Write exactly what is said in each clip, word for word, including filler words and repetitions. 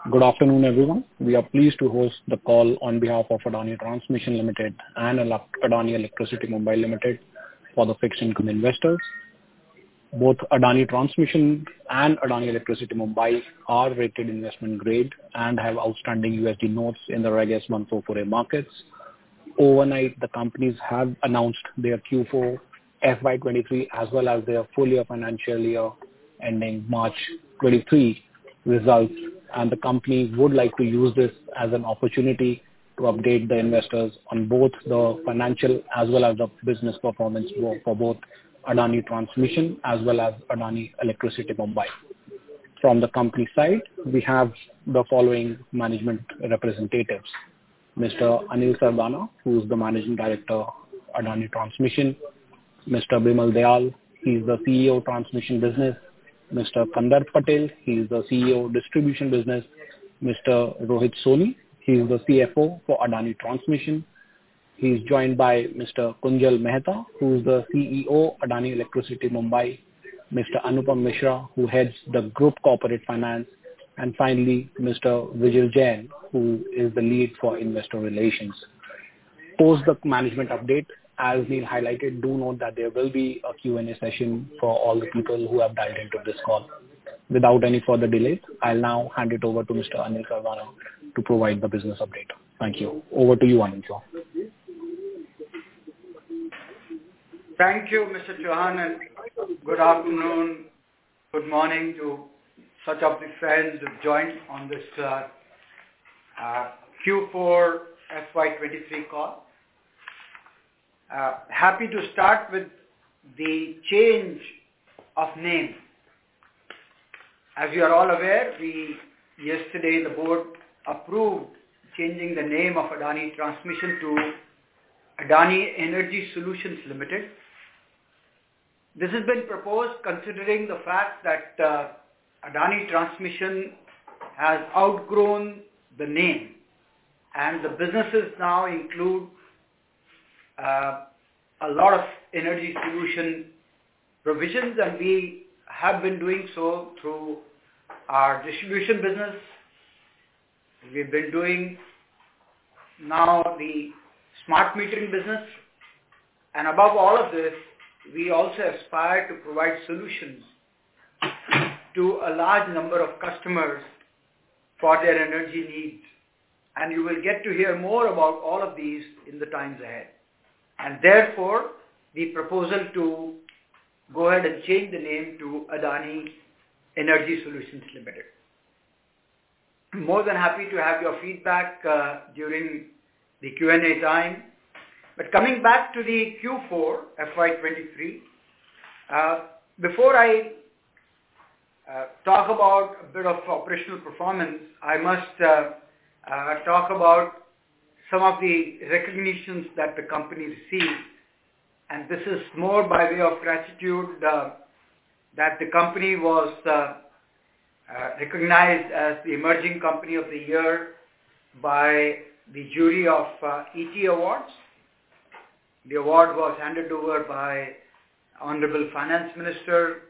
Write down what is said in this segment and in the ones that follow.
Good afternoon, everyone. We are pleased to host the call on behalf of Adani Transmission Limited and Adani Electricity Mumbai Limited for the fixed income investors. Both Adani Transmission and Adani Electricity Mumbai are rated investment grade and have outstanding U S D notes in the Reg S one forty-four A markets. Overnight, the companies have announced their Q four F Y twenty-three as well as their full year financial year ending March twenty-three results, and the company would like to use this as an opportunity to update the investors on both the financial as well as the business performance for both Adani Transmission as well as Adani Electricity Mumbai. From the company side, we have the following management representatives. Mister Anil Sardana, who is the Managing Director, Adani Transmission. Mister Bimal Dayal, he is the C E O, Transmission Business. Mister Kandarp Patel, he is the C E O, Distribution Business. Mister Rohit Soni, he is the C F O for Adani Transmission. He is joined by Mister Kunjal Mehta, who is the C E O, Adani Electricity Mumbai. Mister Anupam Mishra, who heads the Group Corporate Finance. And finally, Mister Vijay Jain, who is the lead for Investor Relations. Post the management update, as Neil highlighted, do note that there will be a Q and A session for all the people who have dialed into this call. Without any further delay, I'll now hand it over to Mister Anil Sardana to provide the business update. Thank you. Over to you, Anil sir. Thank you, Mister Chauhan, and good afternoon, good morning to such of the friends who have joined on this uh, uh, Q four F Y twenty-three call. Uh, happy to start with the change of name. As you are all aware, we yesterday the board approved changing the name of Adani Transmission to Adani Energy Solutions Limited. This has been proposed considering the fact that uh, Adani Transmission has outgrown the name and the businesses now include uh, a lot of energy solution provisions, and we have been doing so through our distribution business. We've been doing now the smart metering business, and above all of this, we also aspire to provide solutions to a large number of customers for their energy needs. And you will get to hear more about all of these in the times ahead. And therefore, the proposal to go ahead and change the name to Adani Energy Solutions Limited. More than happy to have your feedback uh, during the Q and A time. But coming back to the Q four F Y twenty-three, uh, before I uh, talk about a bit of operational performance, I must uh, uh, talk about some of the recognitions that the company received. And this is more by way of gratitude uh, that the company was uh, uh, recognized as the Emerging Company of the Year by the jury of uh, E T Awards. The award was handed over by Honorable Finance Minister.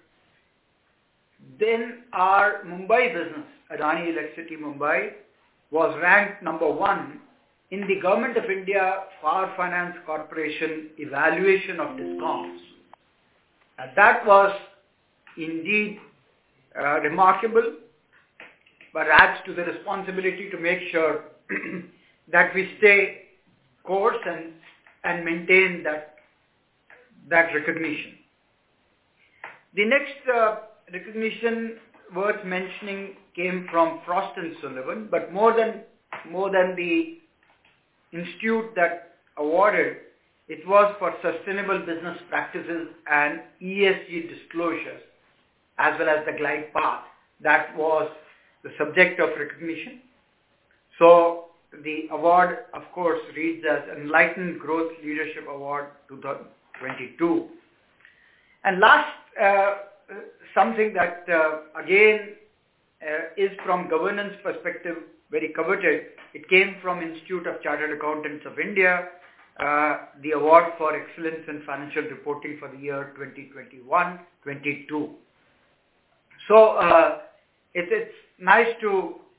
Then our Mumbai business, Adani Electricity Mumbai, was ranked number one in the Government of India Power Finance Corporation evaluation of DISCOMs. And that was indeed uh, remarkable, but adds to the responsibility to make sure that we stay course and and maintain that, that recognition. The next uh, recognition worth mentioning came from Frost and Sullivan, but more than, more than the institute that awarded, it was for sustainable business practices and E S G disclosures, as well as the glide path. That was the subject of recognition. So, the award, of course, reads as Enlightened Growth Leadership Award twenty twenty-two. And last, uh, something that, uh, again, uh, is from governance perspective very coveted. It came from Institute of Chartered Accountants of India, uh, the award for excellence in financial reporting for the year twenty twenty-one twenty-two. So, uh, it, it's nice to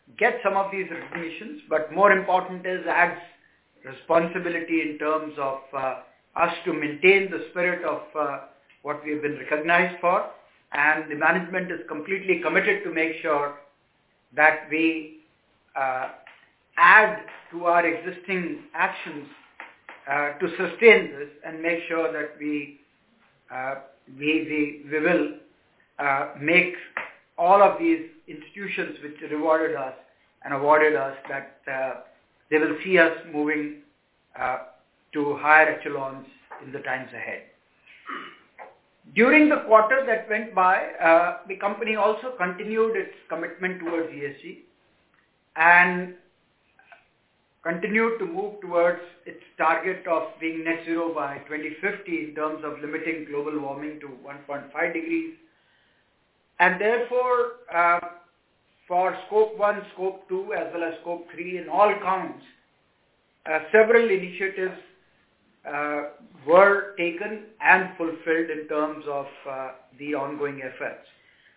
get some of these recognitions, but more important is adds responsibility in terms of uh, us to maintain the spirit of uh, what we have been recognized for, and the management is completely committed to make sure that we uh, add to our existing actions uh, to sustain this and make sure that we uh, we, we, we will uh, make all of these institutions which rewarded us and awarded us, that uh, they will see us moving uh, to higher echelons in the times ahead. During the quarter that went by, uh, the company also continued its commitment towards E S G and continued to move towards its target of being net zero by twenty fifty in terms of limiting global warming to one point five degrees. And therefore, uh, for scope one, scope two, as well as scope three in all counts, uh, several initiatives uh, were taken and fulfilled in terms of uh, the ongoing efforts.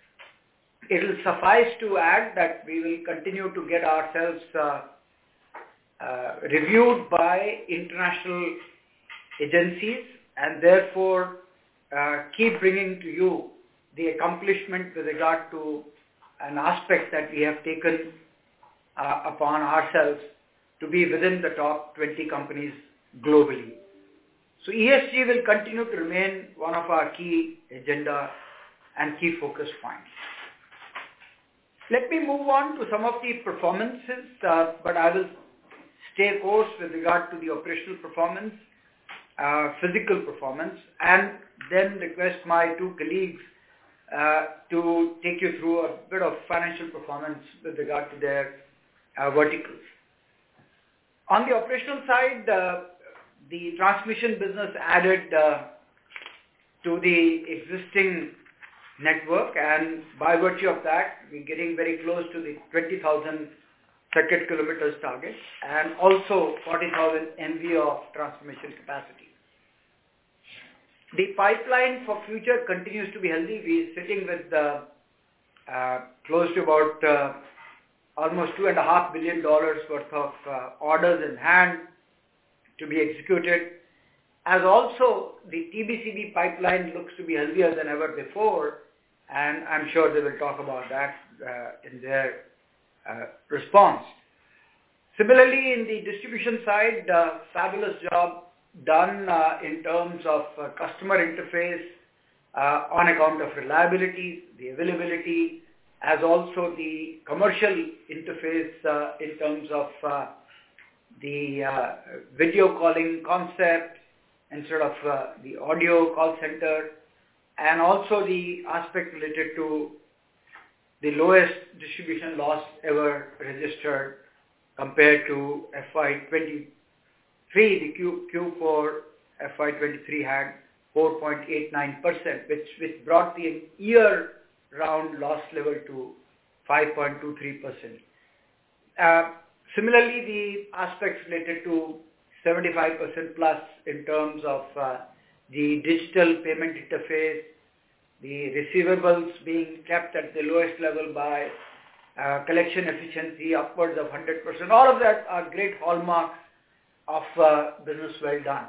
It will suffice to add that we will continue to get ourselves uh, uh, reviewed by international agencies, and therefore uh, keep bringing to you the accomplishment with regard to an aspect that we have taken uh, upon ourselves to be within the top twenty companies globally. So E S G will continue to remain one of our key agenda and key focus points. Let me move on to some of the performances, uh, but I will stay course with regard to the operational performance, uh, physical performance, and then request my two colleagues uh, to take you through a bit of financial performance with regard to their uh, verticals. On the operational side, uh, the transmission business added uh, to the existing network, and by virtue of that, we're getting very close to the twenty thousand circuit kilometers target, and also forty thousand M V of transmission capacity. The pipeline for future continues to be healthy. We're sitting with uh, uh, close to about uh, almost two and a half billion dollars worth of uh, orders in hand to be executed. As also, the T B C B pipeline looks to be healthier than ever before, and I'm sure they will talk about that uh, in their uh, response. Similarly, in the distribution side, uh, fabulous job done uh, in terms of uh, customer interface uh, on account of reliability, the availability, as also the commercial interface uh, in terms of uh, the uh, video calling concept instead of uh, the audio call center, and also the aspect related to the lowest distribution loss ever registered compared to F Y twenty-three. The Q, Q4 F Y twenty-three had four point eight nine percent, which, which brought the year-round loss level to five point two three percent. Uh, similarly, the aspects related to seventy-five percent plus in terms of uh, the digital payment interface, the receivables being kept at the lowest level by uh, collection efficiency upwards of one hundred percent. All of that are great hallmarks of uh, business well done.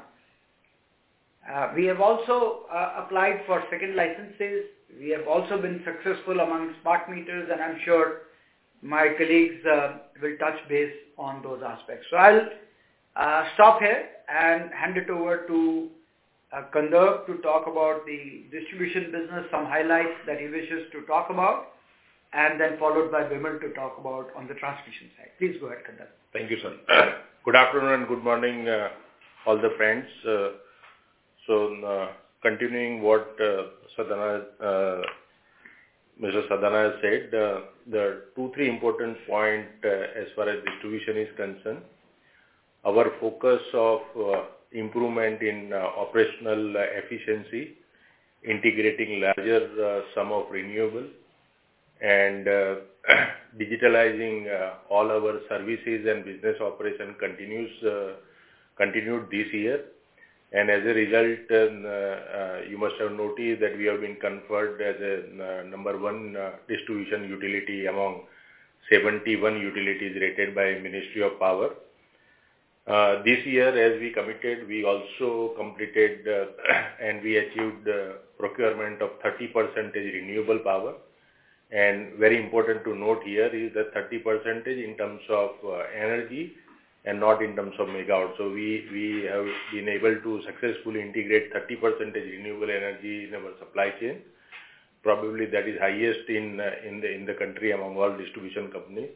Uh, we have also uh, applied for second licenses. We have also been successful among smart meters, and I'm sure my colleagues uh, will touch base on those aspects. So I'll uh, stop here and hand it over to uh, Kandar to talk about the distribution business, some highlights that he wishes to talk about, and then followed by Bimal to talk about on the transmission side. Please go ahead, Kandar. Thank you, sir. Good afternoon and good morning, uh, all the friends. Uh, so, uh, continuing what uh, Sadhana, uh, Mister Sadhana has said, uh, there are two, three important points uh, as far as distribution is concerned. Our focus of uh, improvement in uh, operational uh, efficiency, integrating larger uh, sum of renewable, and uh, digitalizing uh, all our services and business operation continues uh, continued this year. And as a result, uh, uh, you must have noticed that we have been conferred as a uh, number one uh, distribution utility among seventy-one utilities rated by Ministry of Power. Uh, this year, as we committed, we also completed uh, and we achieved uh, procurement of thirty percent renewable power. And very important to note here is that thirty percent in terms of uh, energy and not in terms of megawatt. So we, we have been able to successfully integrate thirty percent renewable energy in our supply chain. Probably that is highest in uh, in the in the country among all distribution companies.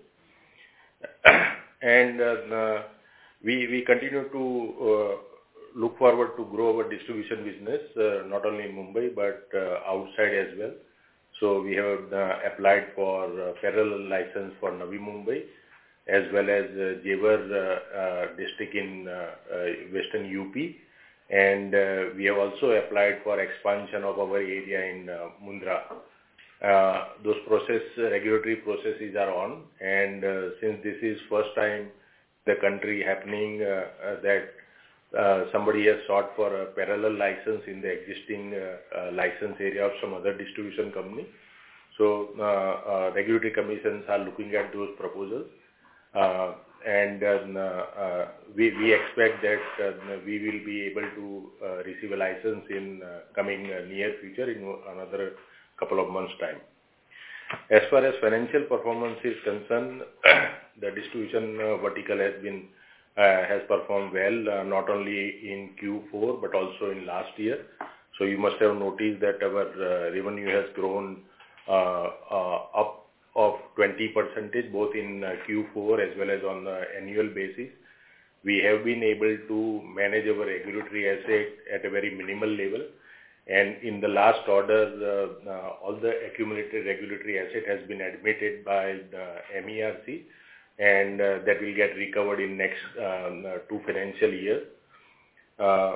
and uh, we we continue to uh, look forward to grow our distribution business uh, not only in Mumbai but uh, outside as well. So we have uh, applied for uh, parallel license for Navi Mumbai as well as uh, Jewar uh, uh, district in uh, uh, western U P. And uh, we have also applied for expansion of our area in uh, Mundra. Uh, those process, uh, regulatory processes are on, and uh, since this is first time the country happening uh, uh, that uh, somebody has sought for a parallel license in the existing uh, uh, license area of some other distribution company. So uh, uh, regulatory commissions are looking at those proposals. Uh, and uh, uh, we, we expect that uh, we will be able to uh, receive a license in uh, coming uh, near future in another couple of months' time. As far as financial performance is concerned, the distribution uh, vertical has been uh, has performed well, uh, not only in Q four but also in last year. So you must have noticed that our uh, revenue has grown uh, uh, up of twenty percent both in uh, Q four as well as on the annual basis. We have been able to manage our regulatory asset at a very minimal level. And in the last order, uh, uh, all the accumulated regulatory asset has been admitted by the M E R C, and uh, that will get recovered in next um, uh, two financial years. Uh,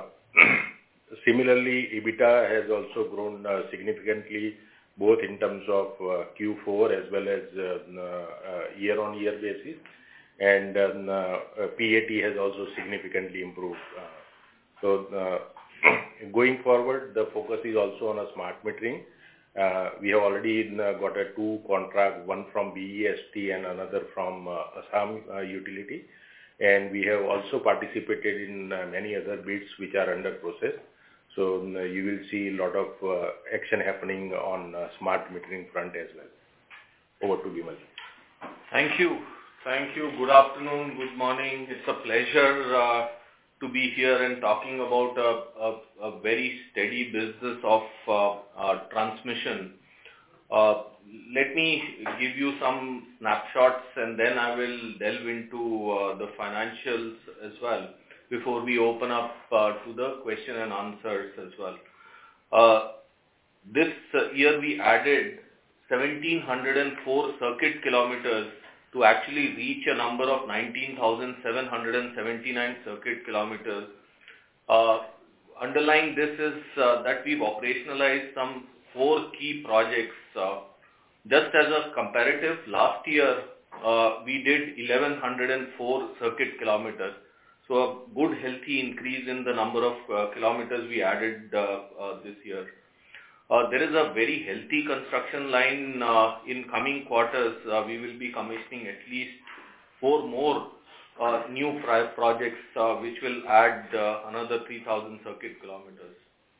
similarly, EBITDA has also grown uh, significantly, both in terms of uh, Q four as well as uh, uh, year-on-year basis, and um, uh, P A T has also significantly improved. Uh, so, uh, going forward, the focus is also on a smart metering. Uh, we have already uh, got a two contract, one from B E S T and another from uh, Assam uh, utility, and we have also participated in uh, many other bids which are under process. So uh, you will see a lot of uh, action happening on uh, smart metering front as well. Over to Bimal. Thank you. Thank you. Good afternoon. Good morning. It's a pleasure uh, to be here and talking about a, a, a very steady business of uh, uh, transmission. Uh, let me give you some snapshots and then I will delve into uh, the financials as well before we open up uh, to the question and answers as well. Uh, this uh, year we added one thousand seven hundred four circuit kilometers to actually reach a number of nineteen thousand seven hundred seventy-nine circuit kilometers. Uh, underlying this is uh, that we've operationalized some four key projects. Uh, just as a comparative, last year uh, we did eleven oh four circuit kilometers. So a good healthy increase in the number of uh, kilometers we added uh, uh, this year. Uh, there is a very healthy construction line uh, in coming quarters. Uh, we will be commissioning at least four more uh, new projects uh, which will add uh, another three thousand circuit kilometers.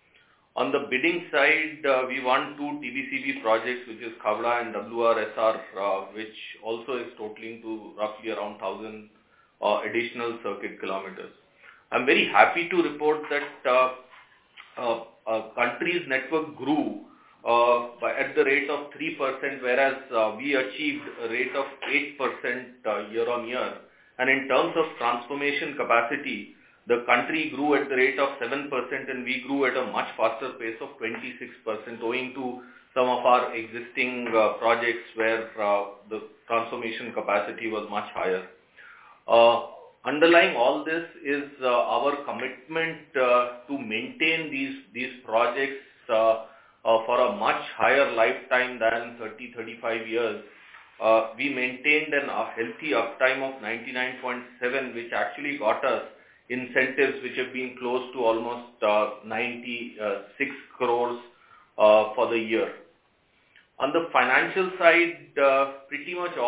On the bidding side, uh, we won two T B C B projects, which is Khavda and W R S R, uh, which also is totaling to roughly around one thousand uh, additional circuit kilometers. I'm very happy to report that uh, uh, uh, country's network grew uh, by, at the rate of three percent, whereas uh, we achieved a rate of eight percent uh, year on year. And in terms of transformation capacity, the country grew at the rate of seven percent and we grew at a much faster pace of twenty-six percent, owing to some of our existing uh, projects where uh, the transformation capacity was much higher. Uh, underlying all this is uh, our commitment uh, to maintain these, these projects uh, uh, for a much higher lifetime than thirty, thirty-five years. Uh, we maintained an, a healthy uptime of ninety-nine point seven, which actually got us incentives which have been close to almost uh, ninety-six crores uh, for the year. On the financial side, uh, pretty much all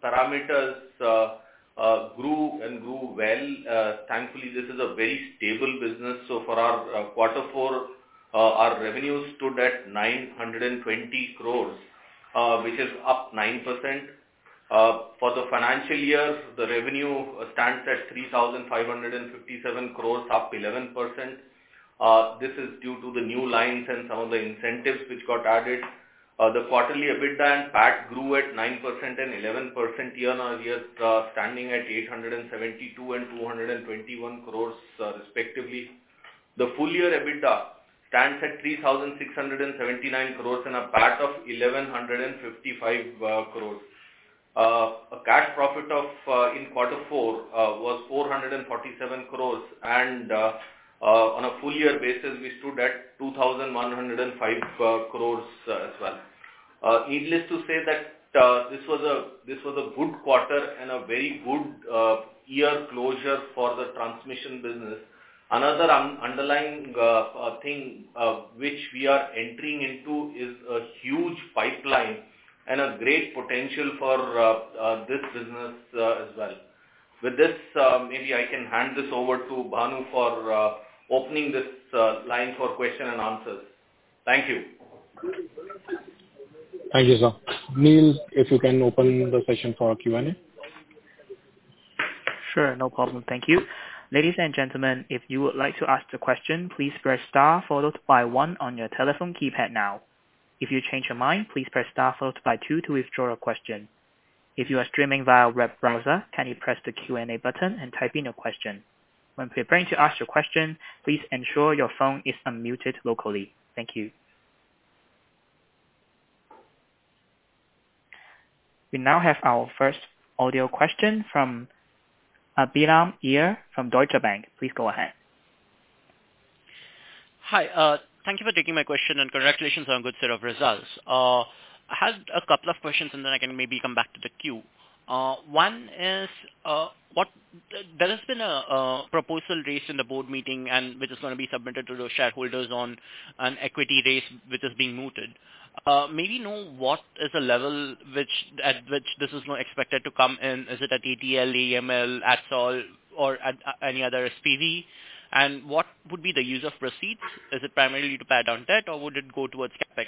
parameters uh, uh, grew and grew well. Uh, thankfully, this is a very stable business. So for our uh, quarter four, uh, our revenues stood at nine hundred twenty crores, uh, which is up nine percent. Uh, for the financial year, the revenue stands at three thousand five hundred fifty-seven crores, up eleven percent. Uh, this is due to the new lines and some of the incentives which got added. Uh, the quarterly EBITDA and P A T grew at nine percent and eleven percent year-on-year, uh, standing at eight hundred seventy-two and two hundred twenty-one crores uh, respectively. The full year EBITDA stands at three thousand six hundred seventy-nine crores and a P A T of eleven fifty-five uh, crores. Uh, a cash profit of uh, in quarter four uh, was four hundred forty-seven crores, and uh, uh, on a full year basis we stood at two thousand one hundred five uh, crores uh, as well. Uh, needless to say that uh, this was a this was a good quarter and a very good uh, year closure for the transmission business. Another un underlying uh, uh, thing uh, which we are entering into is a huge pipeline and a great potential for uh, uh, this business uh, as well. With this, uh, maybe I can hand this over to Bhanu for uh, opening this uh, line for question and answers. Thank you. Thank you, sir. Neil, if you can open the session for Q and A. Sure, no problem. Thank you. Ladies and gentlemen, if you would like to ask the question, please press star followed by one on your telephone keypad now. If you change your mind, please press star followed by two to withdraw a question. If you are streaming via web browser, can you press the Q and A button and type in your question? When preparing to ask your question, please ensure your phone is unmuted locally. Thank you. We now have our first audio question from Abhiram Iyer from Deutsche Bank. Please go ahead. Hi. Uh, thank you for taking my question and congratulations on a good set of results. Uh, I had a couple of questions and then I can maybe come back to the queue. Uh, one is, uh, what there has been a, a proposal raised in the board meeting and which is going to be submitted to the shareholders on an equity raise which is being mooted. Uh, maybe know what is the level which at which this is not expected to come in. Is it at A T L, A E M L, A T S O L, or at any other S P V? And what would be the use of proceeds? Is it primarily to pay down debt or would it go towards CapEx?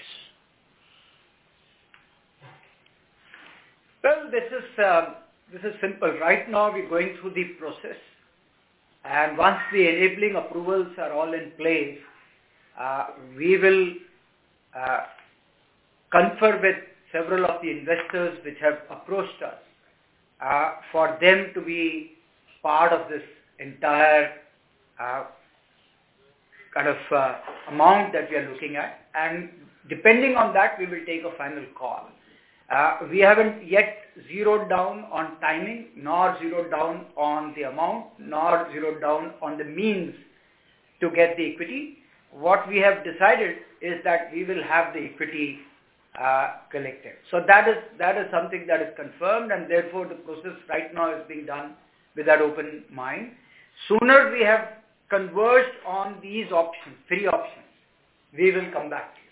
Well, this is uh, this is simple. Right now, we're going through the process, and once the enabling approvals are all in place, uh, we will uh, confer with several of the investors which have approached us uh, for them to be part of this entire uh, kind of uh, amount that we are looking at, and depending on that, we will take a final call. Uh, we haven't yet zeroed down on timing, nor zeroed down on the amount, nor zeroed down on the means to get the equity. What we have decided is that we will have the equity uh, collected. So that is that is something that is confirmed, and therefore the process right now is being done with that open mind. Sooner we have converged on these options, three options, we will come back to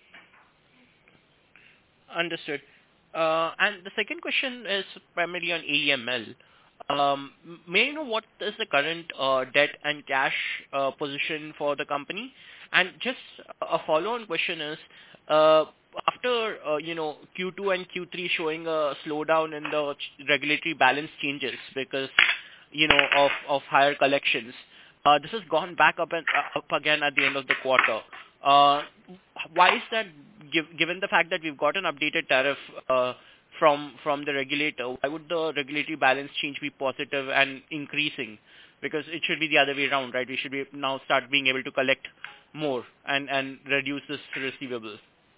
you. Understood. Uh, and the second question is primarily on A E M L. Um, may I know what is the current uh, debt and cash uh, position for the company? And just a follow-on question is, uh, after uh, you know Q two and Q three showing a slowdown in the regulatory balance changes because you know of of higher collections, uh, this has gone back up and uh, up again at the end of the quarter. Uh, why is that? Give, given the fact that we've got an updated tariff uh, from from the regulator, why would the regulatory balance change be positive and increasing? Because it should be the other way around, right? We should be now start being able to collect more and and reduce this receivable.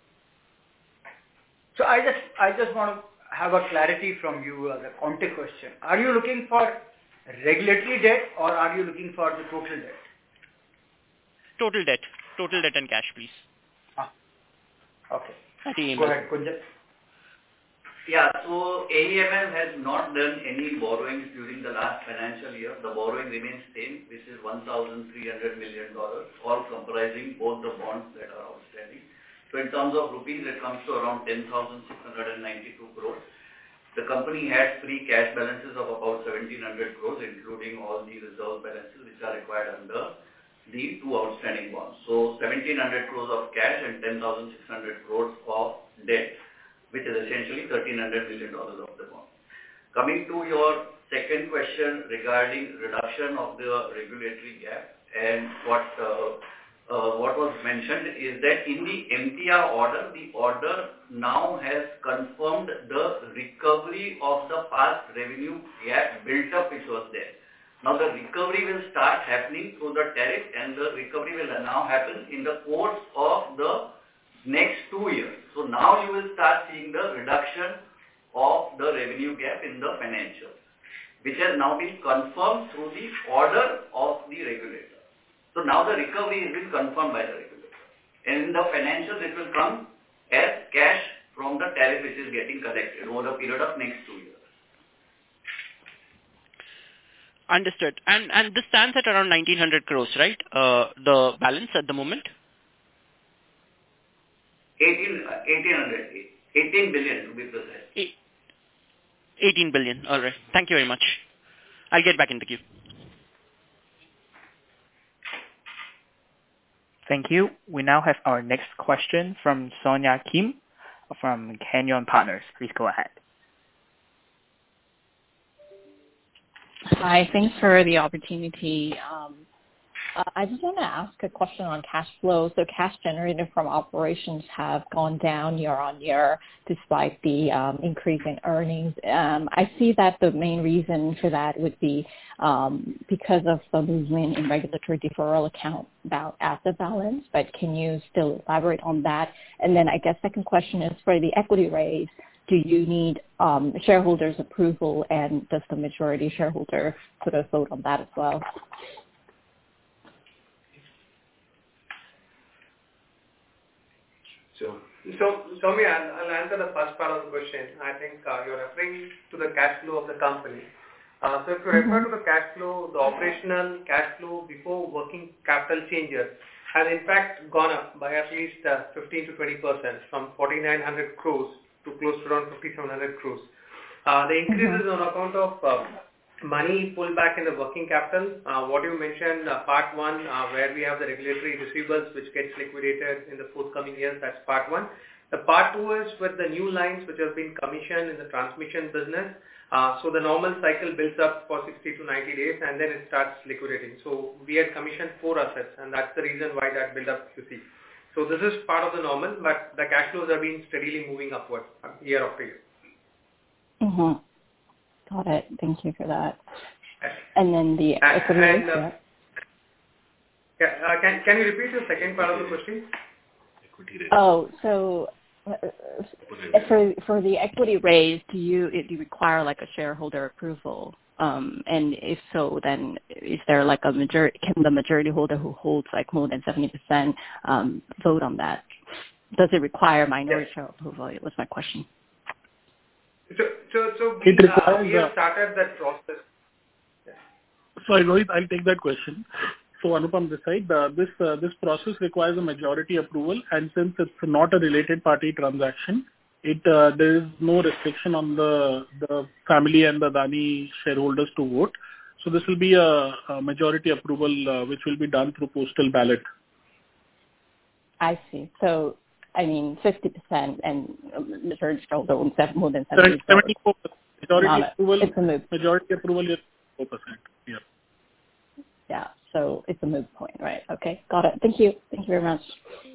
So I just I just want to have a clarity from you, uh, the context question. Are you looking for regulatory debt or are you looking for the total debt? Total debt, total debt and cash, please. Ah, okay. At A E M L. Go ahead, Kunjat. Yeah, so A E M L has not done any borrowings during the last financial year. The borrowing remains same, which is one thousand three hundred million dollars, all comprising both the bonds that are outstanding. So in terms of rupees, it comes to around ten thousand six hundred ninety-two crores. the company had free cash balances of about seventeen hundred crores, including all the reserve balances which are required under the two outstanding bonds. So seventeen hundred crores of cash and ten thousand six hundred crores of debt, which is essentially thirteen hundred million dollars of the bond. Coming to your second question regarding reduction of the regulatory gap, and what uh, uh, what was mentioned is that in the M T R order, the order now has confirmed the recovery of the past revenue gap built up which was there. Now the recovery will start happening through the tariff, and the recovery will now happen in the course of the next two years. So now you will start seeing the reduction of the revenue gap in the financials, which has now been confirmed through the order of the regulator. So now the recovery has been confirmed by the regulator. And in the financials, it will come as cash from the tariff which is getting collected over a period of next two years. Understood. And and this stands at around nineteen hundred crores, right? Uh, the balance at the moment? eighteen, eighteen hundred, eighteen billion to be precise. eighteen billion. All right. Thank you very much. I'll get back in the queue. Thank you. We now have our next question from Sonia Kim from Canyon Partners. Please go ahead. Hi, thanks for the opportunity. Um, uh, I just want to ask a question on cash flow. So cash generated from operations have gone down year on year despite the um, increase in earnings. Um, I see that the main reason for that would be um, because of the movement in regulatory deferral account about asset balance, but can you still elaborate on that? And then I guess second question is for the equity raise. Do you need um, shareholders' approval, and does the majority shareholder put a vote on that as well? So, so Soumya, I'll, I'll answer the first part of the question. I think uh, you're referring to the cash flow of the company. Uh, so if you refer to the cash flow, the operational cash flow before working capital changes has in fact gone up by at least uh, fifteen to twenty percent from forty-nine hundred crores to close to around fifty-seven hundred crores. Uh, the increase is on account of uh, money pulled back in the working capital. Uh, what you mentioned, uh, part one, uh, where we have the regulatory receivables which gets liquidated in the forthcoming years, that's part one. The part two is with the new lines which have been commissioned in the transmission business. Uh, so the normal cycle builds up for sixty to ninety days and then it starts liquidating. So we had commissioned four assets, and that's the reason why that build up you see. So this is part of the normal, but the cash flows have been steadily moving upward year after year. Mm-hmm. Got it. Thank you for that. And then the and, equity and, raise, uh, yeah. yeah, uh, can, can you repeat the second part of the question? Oh, so uh, for for the equity raise, do you do you require like a shareholder approval? Um, and if so, then is there like a majority? Can the majority holder who holds like more than seventy percent um, vote on that? Does it require minority yes. share approval? It was my question. So, so, so we, It uh, requires, we have uh, started that process. Yeah. Sorry, Rohit, I'll take that question. So Anupam, this side, uh, this uh, this process requires a majority approval, and since it's not a related party transaction, it uh, there is no restriction on the the family and the Adani shareholders to vote. So this will be a, a majority approval, uh, which will be done through postal ballot. I see. So I mean, fifty percent and majority shareholder owns more than seventy percent. seventy-four percent. Majority approval, it's a moot. majority approval is four percent. Yeah. Yeah, so it's a moot point, right? Okay, got it. Thank you. Thank you very much.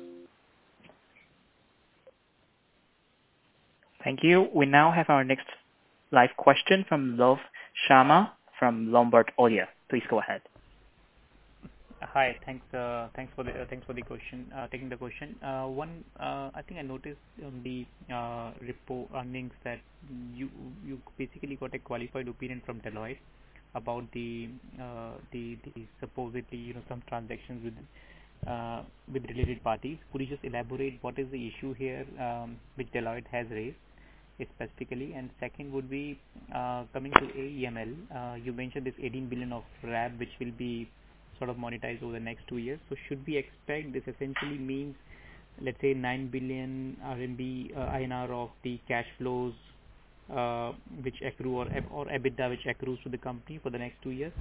Thank you. We now have our next live question from Love Sharma from Lombard Odier. Please go ahead. Hi. Thanks uh, Thanks for the uh, thanks for the question, uh, taking the question. Uh, One, uh, I think I noticed on the uh, repo earnings that you you basically got a qualified opinion from Deloitte about the uh, the the supposedly, you know, some transactions with uh, with related parties. Could you just elaborate what is the issue here, um, which Deloitte has raised specifically? And second would be uh, coming to A E M L. Uh, You mentioned this eighteen billion of R A B, which will be sort of monetized over the next two years. So should we expect this essentially means, let's say, nine billion R M B uh, I N R of the cash flows uh, which accrue or or EBITDA which accrues to the company for the next two years?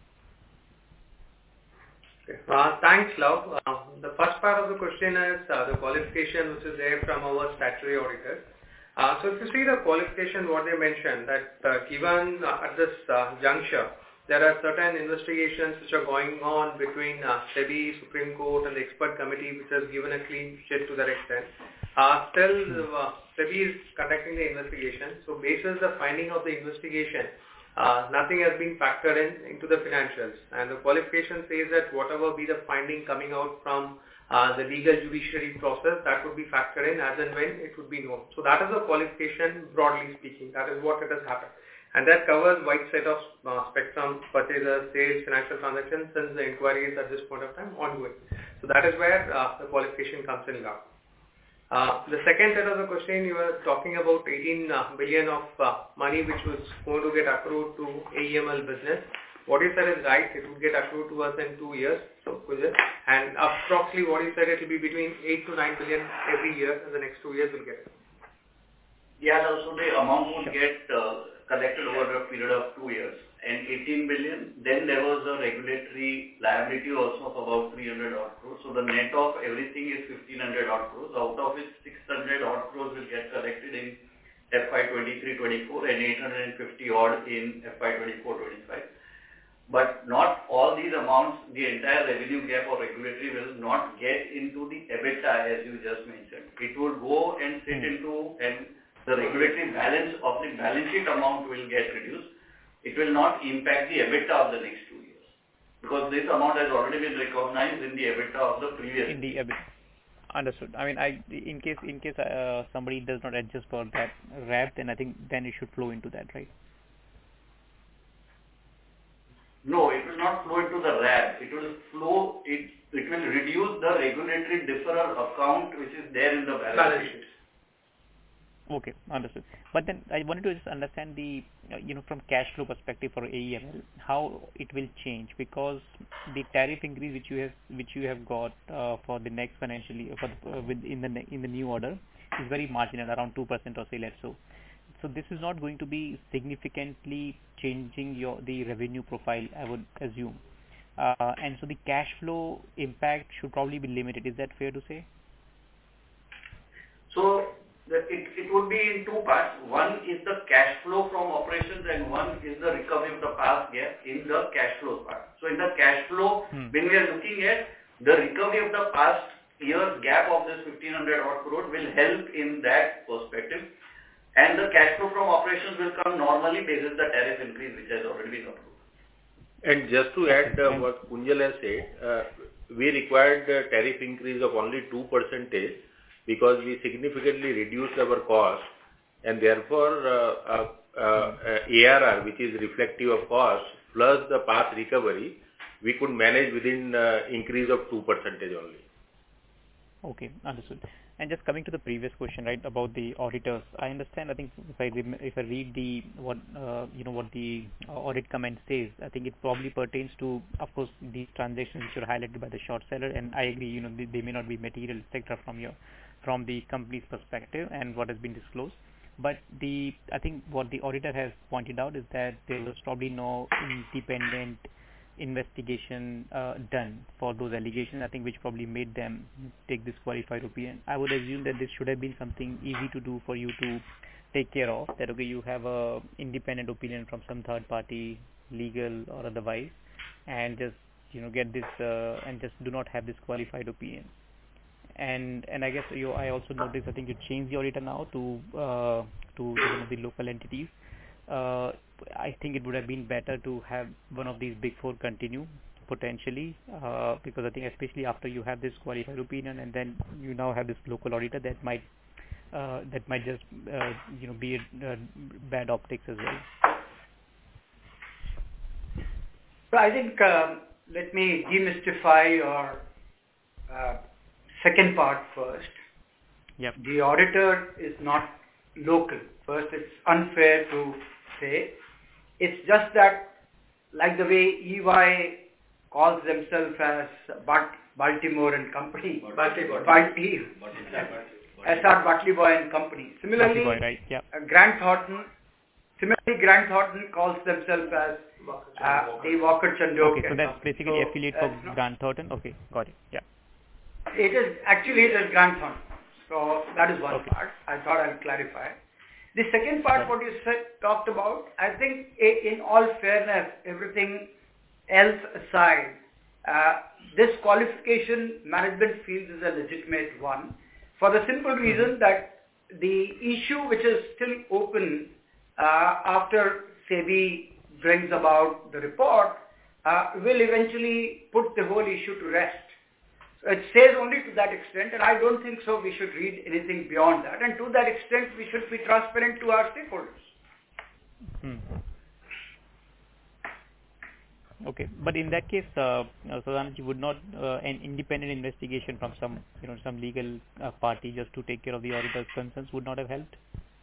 Okay. Uh, thanks, Love. Uh, the first part of the question is uh, the qualification which is there from our statutory auditors. Uh, so if you see the qualification, what they mentioned, that uh, given uh, at this uh, juncture, there are certain investigations which are going on between uh, SEBI, Supreme Court and the expert committee which has given a clean sheet to that extent. Uh, still, uh, SEBI is conducting the investigation. So basis the finding of the investigation, uh, nothing has been factored in into the financials. And the qualification says that whatever be the finding coming out from uh, the legal judiciary process, that would be factored in as and when it would be known. So that is the qualification, broadly speaking. That is what it has happened. And that covers wide set of uh, spectrum, purchasers, sales, financial transactions, since the inquiry is at this point of time ongoing. So that is where uh, the qualification comes in now. Uh, the second set of the question, you were talking about eighteen billion of uh, money which was going to get accrued to A E M L business. What you said is right, it would get accrued to us in two years. So, and approximately what you said, it will be between eight to nine billion every year in the next two years we'll get it. Yeah, so the amount would get uh, collected over a period of two years and eighteen billion. Then there was a regulatory liability also of about three hundred odd crores. So the net of everything is fifteen hundred odd crores, out of which six hundred odd crores will get collected in F Y twenty-three twenty-four and eight hundred fifty odd in F Y twenty-four twenty-five. But not all these amounts, the entire revenue gap or regulatory will not get into the EBITDA as you just mentioned. It would go and sit into, and the regulatory balance of the balance sheet amount will get reduced. It will not impact the EBITDA of the next two years because this amount has already been recognized in the EBITDA of the previous. In the EBITDA. Understood. I mean, I in case in case uh, somebody does not adjust for that R A B, then I think then it should flow into that, right? No, it will not flow into the R A B. It will flow. It it will reduce the regulatory deferral account which is there in the balance sheet. Okay, understood. But then I wanted to just understand the, uh, you know, from cash flow perspective for A E M L, how it will change, because the tariff increase which you have which you have got uh, for the next financial year for the, uh, with in the in the new order is very marginal, around two percent or say less so. So this is not going to be significantly changing your the revenue profile, I would assume, uh, and so the cash flow impact should probably be limited. Is that fair to say? So the, it, it would be in two parts. One is the cash flow from operations and one is the recovery of the past gap in the cash flow part. So in the cash flow, hmm. when we are looking at the recovery of the past year's gap of this fifteen hundred odd crore will help in that perspective. And the cash flow from operations will come normally based on the tariff increase which has already been approved. And just to add uh, what Kunjal has said, uh, we required a tariff increase of only two percent because we significantly reduced our cost, and therefore uh, uh, uh, A R R, which is reflective of cost, plus the past recovery, we could manage within uh, increase of two percent only. Okay, understood. And just coming to the previous question, right, about the auditors, I understand. I think if I if I read the what uh, you know what the audit comment says, I think it probably pertains to, of course, these transactions which are highlighted by the short seller. And I agree, you know, they, they may not be material, et cetera, from your from the company's perspective and what has been disclosed. But the I think what the auditor has pointed out is that there was probably no independent investigation uh, done for those allegations, I think, which probably made them take this qualified opinion. I would assume that this should have been something easy to do for you to take care of, that okay, you have a independent opinion from some third party, legal or otherwise, and just, you know, get this uh, and just do not have this qualified opinion. And and I guess you I also noticed, I think you changed the auditor now to uh, to one of the local entities. Uh, I think it would have been better to have one of these big four continue potentially, uh, because I think especially after you have this qualified opinion and then you now have this local auditor, that might uh, that might just uh, you know be uh, bad optics as well. So I think uh, let me demystify your uh, second part first. Yep. The auditor is not local. First, it's unfair to say. It's just that, like the way E Y calls themselves as Baltimore and Company, Baltimore, Baltimore, S R Batliboi and Company. Similarly, Batliboi, right? Yeah. uh, Grant Thornton, similarly Grant Thornton calls themselves as uh, the Walker Chandok. Okay, so that's basically so, affiliate uh, for Grant Thornton. Okay, got it. Yeah. It is actually it is Grant Thornton. So that is one okay. part. I thought I'll clarify. The second part, what you said, talked about, I think in all fairness, everything else aside, uh, this qualification management feels is a legitimate one for the simple reason that the issue which is still open uh, after SEBI brings about the report uh, will eventually put the whole issue to rest. It says only to that extent, and I don't think so we should read anything beyond that. And to that extent, we should be transparent to our stakeholders. Hmm. Okay, but in that case, uh, Sadhanaji, would not uh, an independent investigation from some, you know, some legal uh, party just to take care of the auditor's concerns would not have helped?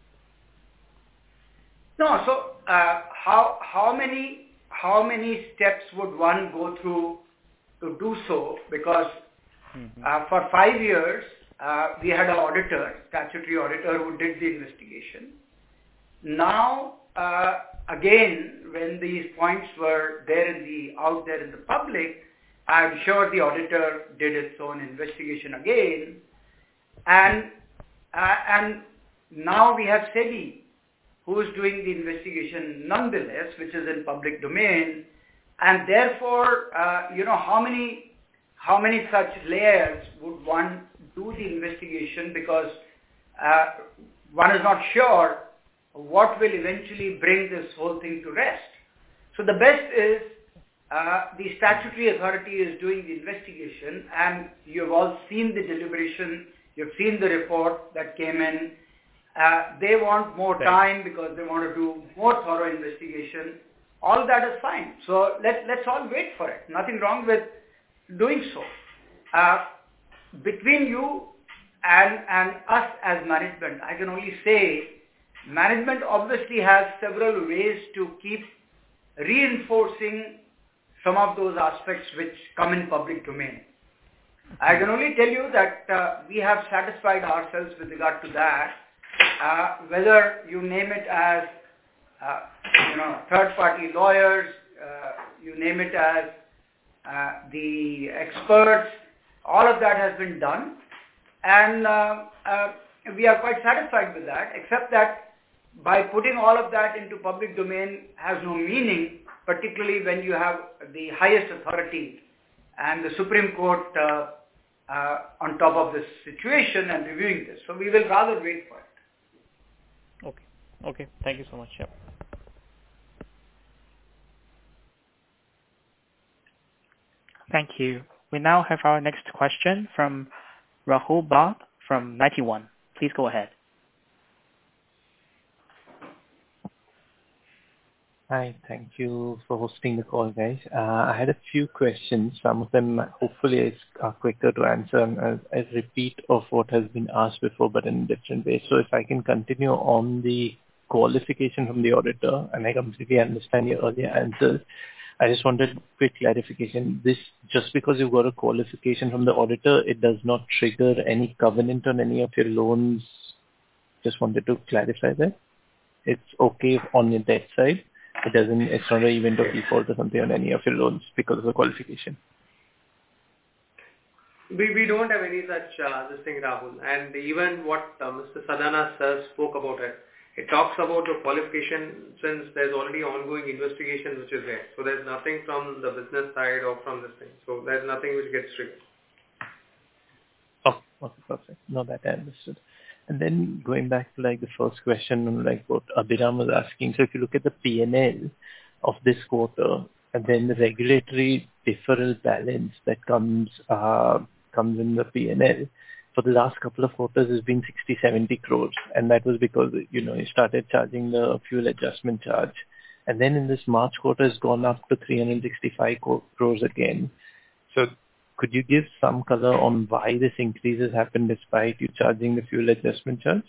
No. So, uh, how how many how many steps would one go through to do so? Because Mm-hmm. Uh, for five years, uh, we had an auditor, statutory auditor, who did the investigation. Now, uh, again, when these points were there in the out there in the public, I'm sure the auditor did its own investigation again, and uh, and now we have SEBI, who is doing the investigation nonetheless, which is in public domain, and therefore, uh, you know, how many. How many such layers would one do the investigation, because uh, one is not sure what will eventually bring this whole thing to rest. So the best is uh, the statutory authority is doing the investigation, and you've all seen the deliberation, you've seen the report that came in. Uh, they want more time because they want to do more thorough investigation. All that is fine. So let, let's all wait for it. Nothing wrong with doing so. Uh, between you and, and us as management, I can only say management obviously has several ways to keep reinforcing some of those aspects which come in public domain. I can only tell you that uh, we have satisfied ourselves with regard to that, uh, whether you name it as uh, you know, third-party lawyers, uh, you name it as Uh, the experts, all of that has been done, and uh, uh, we are quite satisfied with that, except that by putting all of that into public domain has no meaning, particularly when you have the highest authority and the Supreme Court uh, uh, on top of this situation and reviewing this. So we will rather wait for it. Okay. Okay. Thank you so much. Yep. Thank you. We now have our next question from Rahul Bhatt from ninety one. Please go ahead. Hi, thank you for hosting the call, guys. Uh, I had a few questions. Some of them hopefully is, are quicker to answer, and a, a repeat of what has been asked before, but in different ways. So if I can continue on the qualification from the auditor, and I completely understand your earlier answers, I just wanted quick clarification. This, just because you got a qualification from the auditor, it does not trigger any covenant on any of your loans. Just wanted to clarify that. It's okay on the debt side. It doesn't, it's not an event of default or something on any of your loans because of the qualification. We, we don't have any such uh, this thing, Rahul. And even what uh, Mister Sadhana sir spoke about it, it talks about the qualification since there's already ongoing investigation which is there. So there's nothing from the business side or from this thing. So there's nothing which gets triggered. Oh, okay, perfect. No, that I understood. And then going back to like the first question, like what Abhiram was asking. So if you look at the P and L of this quarter, and then the regulatory deferral balance that comes uh, comes in the P and L, for the last couple of quarters has been sixty, seventy crores. And that was because, you know, you started charging the fuel adjustment charge. And then in this March quarter, it's gone up to three hundred sixty-five crores again. So could you give some color on why this increase has happened despite you charging the fuel adjustment charge?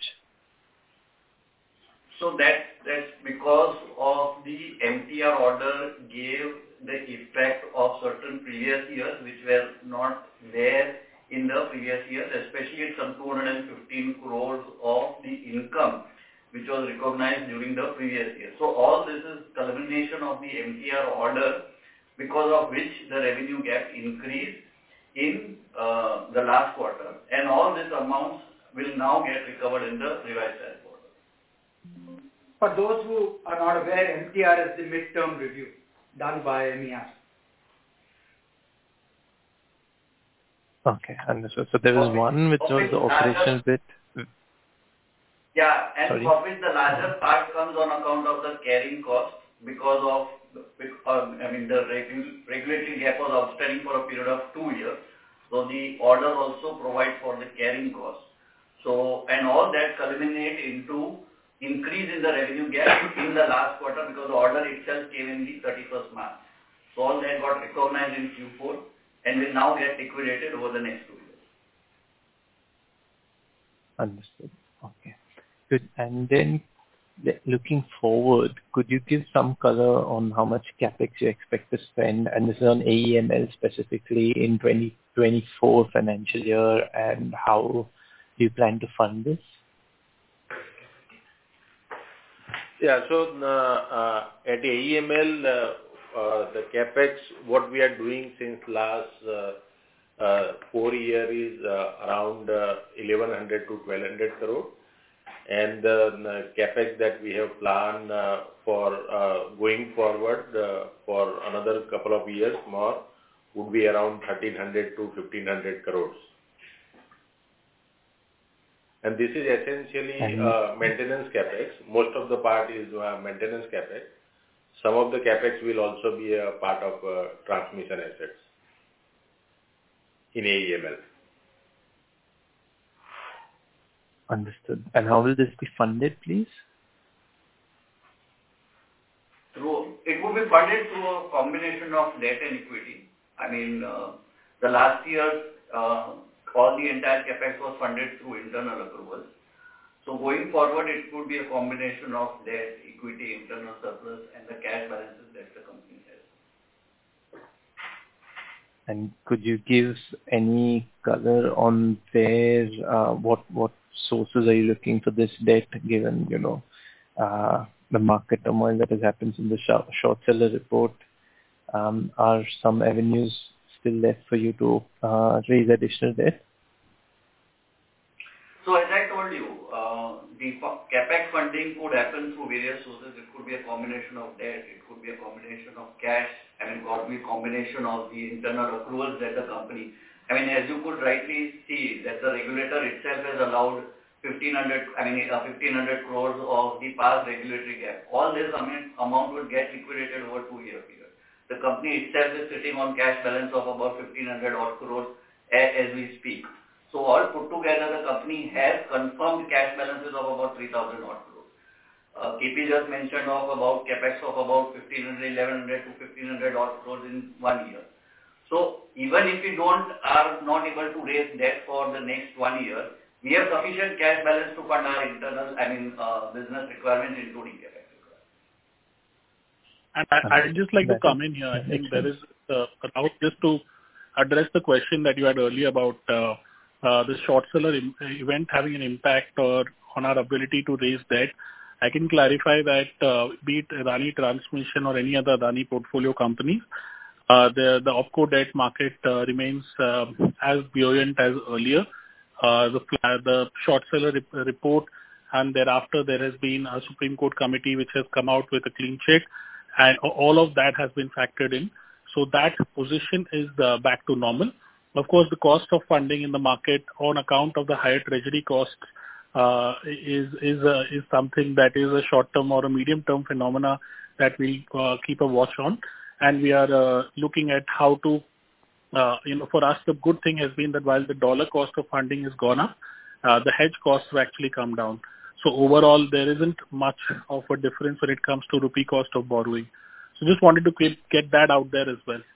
So that, that's because of the M T R order gave the effect of certain previous years which were not there in the previous years, especially some two hundred fifteen crores of the income which was recognized during the previous year. So all this is culmination of the M T R order, because of which the revenue gap increased in uh, the last quarter, and all these amounts will now get recovered in the revised tariff order. For those who are not aware, M T R is the midterm review done by M E R. Okay, understood. So there was one which was the operational bit. Yeah, and Sorry. for which the larger part comes on account of the carrying cost because of, uh, I mean, the regu regulatory gap was outstanding for a period of two years. So the order also provides for the carrying cost. So, and all that culminate into increase in the revenue gap in the last quarter because the order itself came in the thirty-first March. So all that got recognized in Q four and will now get liquidated over the next two years. Understood. Okay. Good. And then looking forward, could you give some color on how much CapEx you expect to spend? And this is on A E M L specifically in twenty twenty-four financial year, and how do you plan to fund this? Yeah. So uh, uh, at A E M L, uh, uh, the CapEx, what we are doing since last uh, uh, four years is uh, around uh, eleven hundred to twelve hundred crore. And the uh, CapEx that we have planned uh, for uh, going forward uh, for another couple of years more would be around thirteen hundred to fifteen hundred crores. And this is essentially uh, maintenance CapEx. Most of the part is uh, maintenance CapEx. Some of the CapEx will also be a part of uh, transmission assets in A E M L. Understood. And how will this be funded, please? Through, it would be funded through a combination of debt and equity. I mean, uh, the last year, uh, all the entire CapEx was funded through internal accruals. So going forward, it would be a combination of debt, equity, internal surplus, and the cash balances that the company has. And could you give any color on where, uh, what what sources are you looking for this debt, given, you know, uh, the market turmoil that has happened in the short, short seller report? Um, are some avenues still left for you to uh, raise additional debt? So as I told you, uh, the CapEx funding could happen through various sources. It could be a combination of debt, it could be a combination of cash, I mean, it could be a combination of the internal accruals that the company, I mean, as you could rightly see, that the regulator itself has allowed fifteen hundred, I mean, uh, fifteen hundred crores of the past regulatory gap. All this amount, amount would get liquidated over two year period. The company itself is sitting on cash balance of about fifteen hundred odd crores as, as we speak. So all put together, the company has confirmed cash balances of about three thousand odd crores. Uh, K P just mentioned of about capex of about fifteen hundred, eleven hundred to fifteen hundred odd crores in one year. So even if we don't are not able to raise debt for the next one year, we have sufficient cash balance to fund our internal, I mean, uh, business requirements, including capex requirements. And I, I'd just like to come in here. I think there is uh, about just to address the question that you had earlier about uh, uh, the short seller im- event having an impact or on our ability to raise debt. I can clarify that uh, be it Adani Transmission or any other Adani portfolio companies, uh, the the OpCo debt market uh, remains uh, as buoyant as earlier. Uh, the the short seller rep- report, and thereafter there has been a Supreme Court committee which has come out with a clean check, and all of that has been factored in. So that position is uh, back to normal. Of course, the cost of funding in the market on account of the higher treasury costs uh, is is uh, is something that is a short-term or a medium-term phenomena that we uh, keep a watch on, and we are uh, looking at how to. Uh, you know, for us, the good thing has been that while the dollar cost of funding has gone up, uh, the hedge costs have actually come down. So overall, there isn't much of a difference when it comes to rupee cost of borrowing. So just wanted to get, get that out there as well.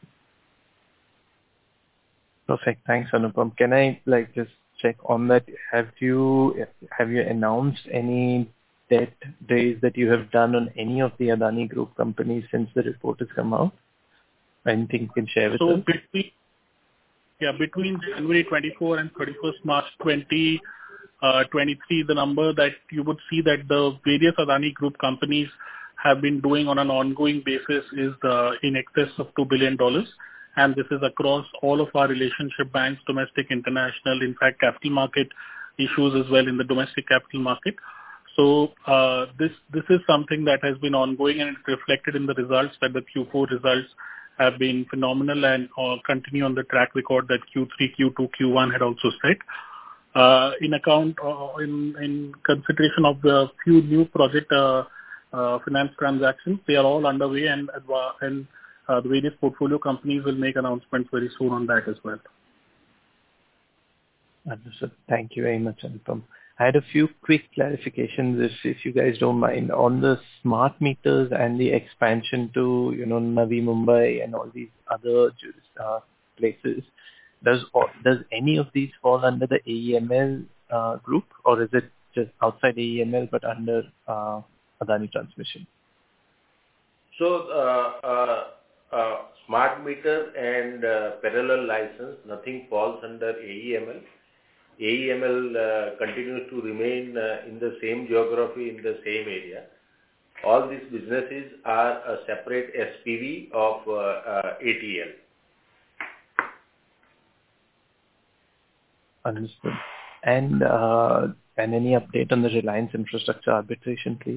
Perfect. Thanks, Anupam. Can I like just check on that? Have you have you announced any debt raise that you have done on any of the Adani Group companies since the report has come out? Anything you can share with so us? Between, yeah, between January twenty-four and thirty-first March twenty twenty-three, the number that you would see that the various Adani Group companies have been doing on an ongoing basis is uh, in excess of two billion dollars. And this is across all of our relationship banks, domestic, international, in fact, capital market issues as well in the domestic capital market. So uh, this this is something that has been ongoing, and it's reflected in the results that the Q four results have been phenomenal and uh, continue on the track record that Q three, Q two, Q one had also set. Uh, in account, uh, in, in consideration of the few new project uh, uh, finance transactions, they are all underway, and, and uh, the various portfolio companies will make announcements very soon on that as well. Understood. Thank you very much, Anupam. I had a few quick clarifications, if, if you guys don't mind, on the smart meters and the expansion to, you know, Navi Mumbai and all these other uh, places. Does does any of these fall under the A E M L uh, group, or is it just outside A E M L but under uh, Adani Transmission? So, uh, uh, uh, smart meter and uh, parallel license, nothing falls under A E M L. A E M L uh, continues to remain uh, in the same geography, in the same area. All these businesses are a separate S P V of uh, uh, A T L. Understood. And uh, and any update on the Reliance Infrastructure arbitration, please?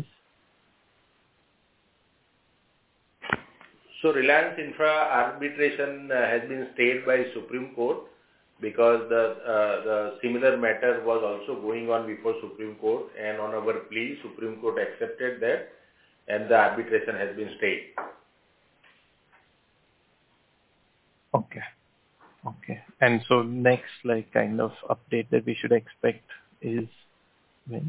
So Reliance Infra arbitration uh, has been stayed by Supreme Court because the uh, the similar matter was also going on before Supreme Court, and on our plea, Supreme Court accepted that, and the arbitration has been stayed. Okay. Okay. And so next, like, kind of update that we should expect is when?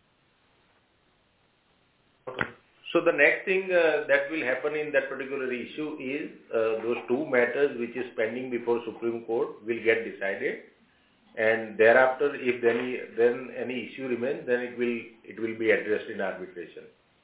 So the next thing uh, that will happen in that particular issue is uh, those two matters which is pending before Supreme Court will get decided, and thereafter, if any then any issue remains, then it will it will be addressed in arbitration.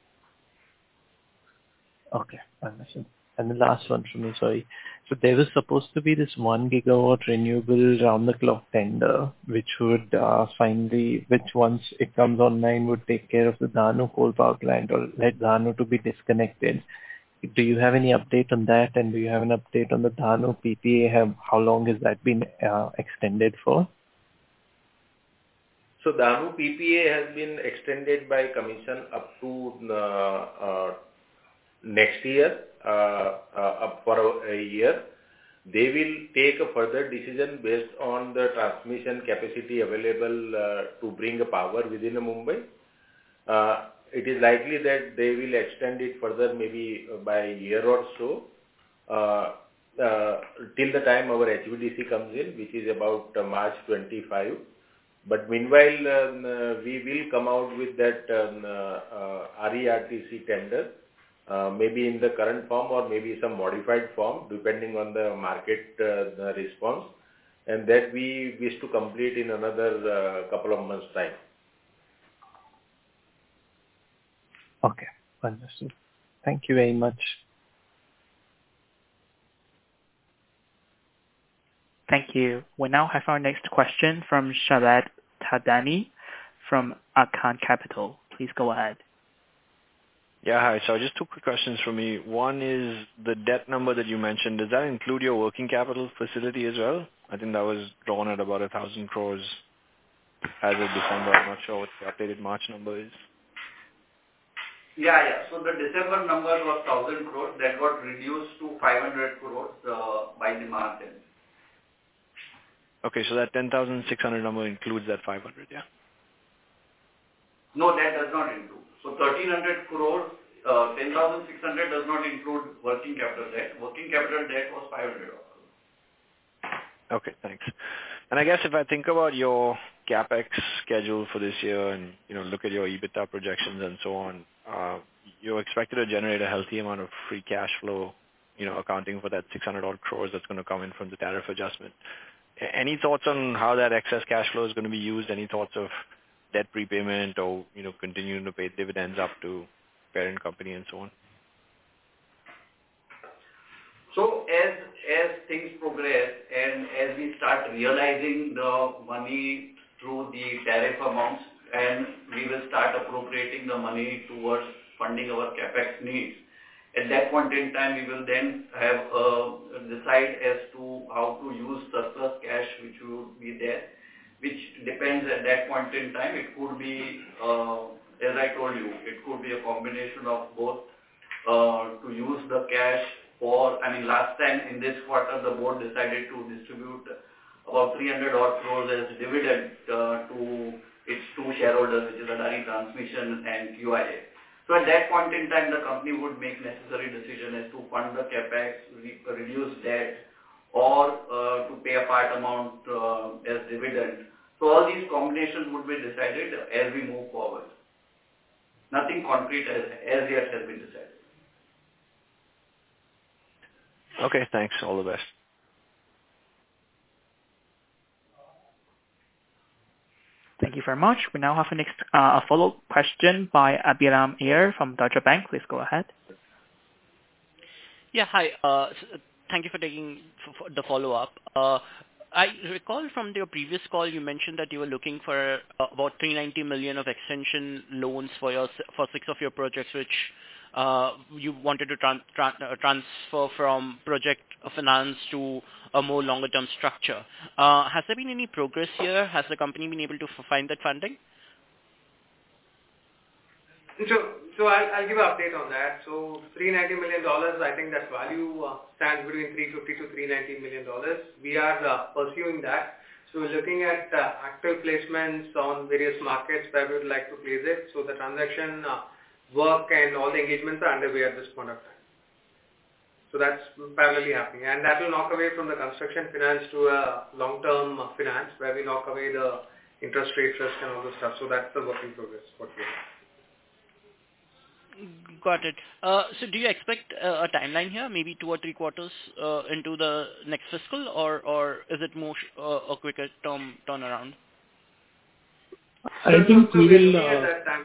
Okay, understood. And the last one from me, sorry. So there was supposed to be this one gigawatt renewable round-the-clock tender, which would uh, finally, which once it comes online, would take care of the Dahanu coal power plant or let Dahanu to be disconnected. Do you have any update on that? And do you have an update on the Dahanu P P A? Have, how long has that been uh, extended for? So Dahanu P P A has been extended by Commission up to uh, uh, next year, uh, uh, up for a, a year. They will take a further decision based on the transmission capacity available uh, to bring a power within Mumbai. Uh, it is likely that they will extend it further, maybe by a year or so, uh, uh, till the time our H V D C comes in, which is about uh, March twenty-five. But meanwhile, um, uh, we will come out with that um, uh, uh, R E R T C tender, uh, maybe in the current form or maybe some modified form, depending on the market uh, the response, and that we wish to complete in another uh, couple of months' time. Okay, understood. Thank you very much. Thank you. We now have our next question from Sharad Thadani from Arkan Capital. Please go ahead. Yeah, hi. So just two quick questions for me. One is the debt number that you mentioned. Does that include your working capital facility as well? I think that was drawn at about a thousand crores as of December. I'm not sure what the updated March number is. Yeah, yeah. So the December number was one thousand crores. That got reduced to five hundred crores uh, by the March end. Okay, so that ten thousand six hundred number includes that five hundred, yeah? No, that does not include. So thirteen hundred crores, uh, ten thousand six hundred does not include working capital debt. Working capital debt was five hundred. Okay, thanks. And I guess if I think about your CapEx schedule for this year and, you know, look at your EBITDA projections and so on, uh, you're expected to generate a healthy amount of free cash flow, you know, accounting for that six hundred odd crores that's going to come in from the tariff adjustment. Any thoughts on how that excess cash flow is going to be used? Any thoughts of debt prepayment or, you know, continuing to pay dividends up to parent company and so on? So as as things progress and as we start realizing the money through the tariff amounts, and we will start appropriating the money towards funding our CapEx needs. At that point in time, we will then have uh, decide as to how to use surplus cash which will be there, which depends at that point in time. It could be, uh, as I told you, it could be a combination of both uh, to use the cash for, I mean, last time in this quarter, the board decided to distribute about three hundred odd crores as dividend uh, to its two shareholders, which is Adani Transmission and Q I A. So at that point in time, the company would make necessary decision as to fund the capex, re reduce debt, or uh, to pay a part amount uh, as dividend. So all these combinations would be decided as we move forward. Nothing concrete as, as yet has been decided. Okay, thanks. All the best. Thank you very much. We now have a next uh, a follow-up question by Abhiram Iyer from Deutsche Bank. Please go ahead. Yeah, hi. Uh, thank you for taking f f the follow-up. Uh, I recall from your previous call you mentioned that you were looking for uh, about three hundred ninety million of extension loans for your for six of your projects, which uh, you wanted to tran tran uh, transfer from project finance to a more longer-term structure. Uh, has there been any progress here? Has the company been able to find that funding? So, so I'll, I'll give an update on that. So, three hundred ninety million dollars, I think that value uh, stands between three hundred fifty to three hundred ninety million dollars. We are uh, pursuing that. So, we're looking at uh, active placements on various markets where we would like to place it. So, the transaction uh, work and all the engagements are underway at this point of time. So that's parallelly happening, and that will knock away from the construction finance to a long-term finance where we knock away the interest rate risk and all the stuff. So that's the work in progress. What we have. Got it. Uh, so do you expect uh, a timeline here, maybe two or three quarters uh, into the next fiscal, or or is it more sh uh, a quicker term turnaround? I so, think so we will. Uh,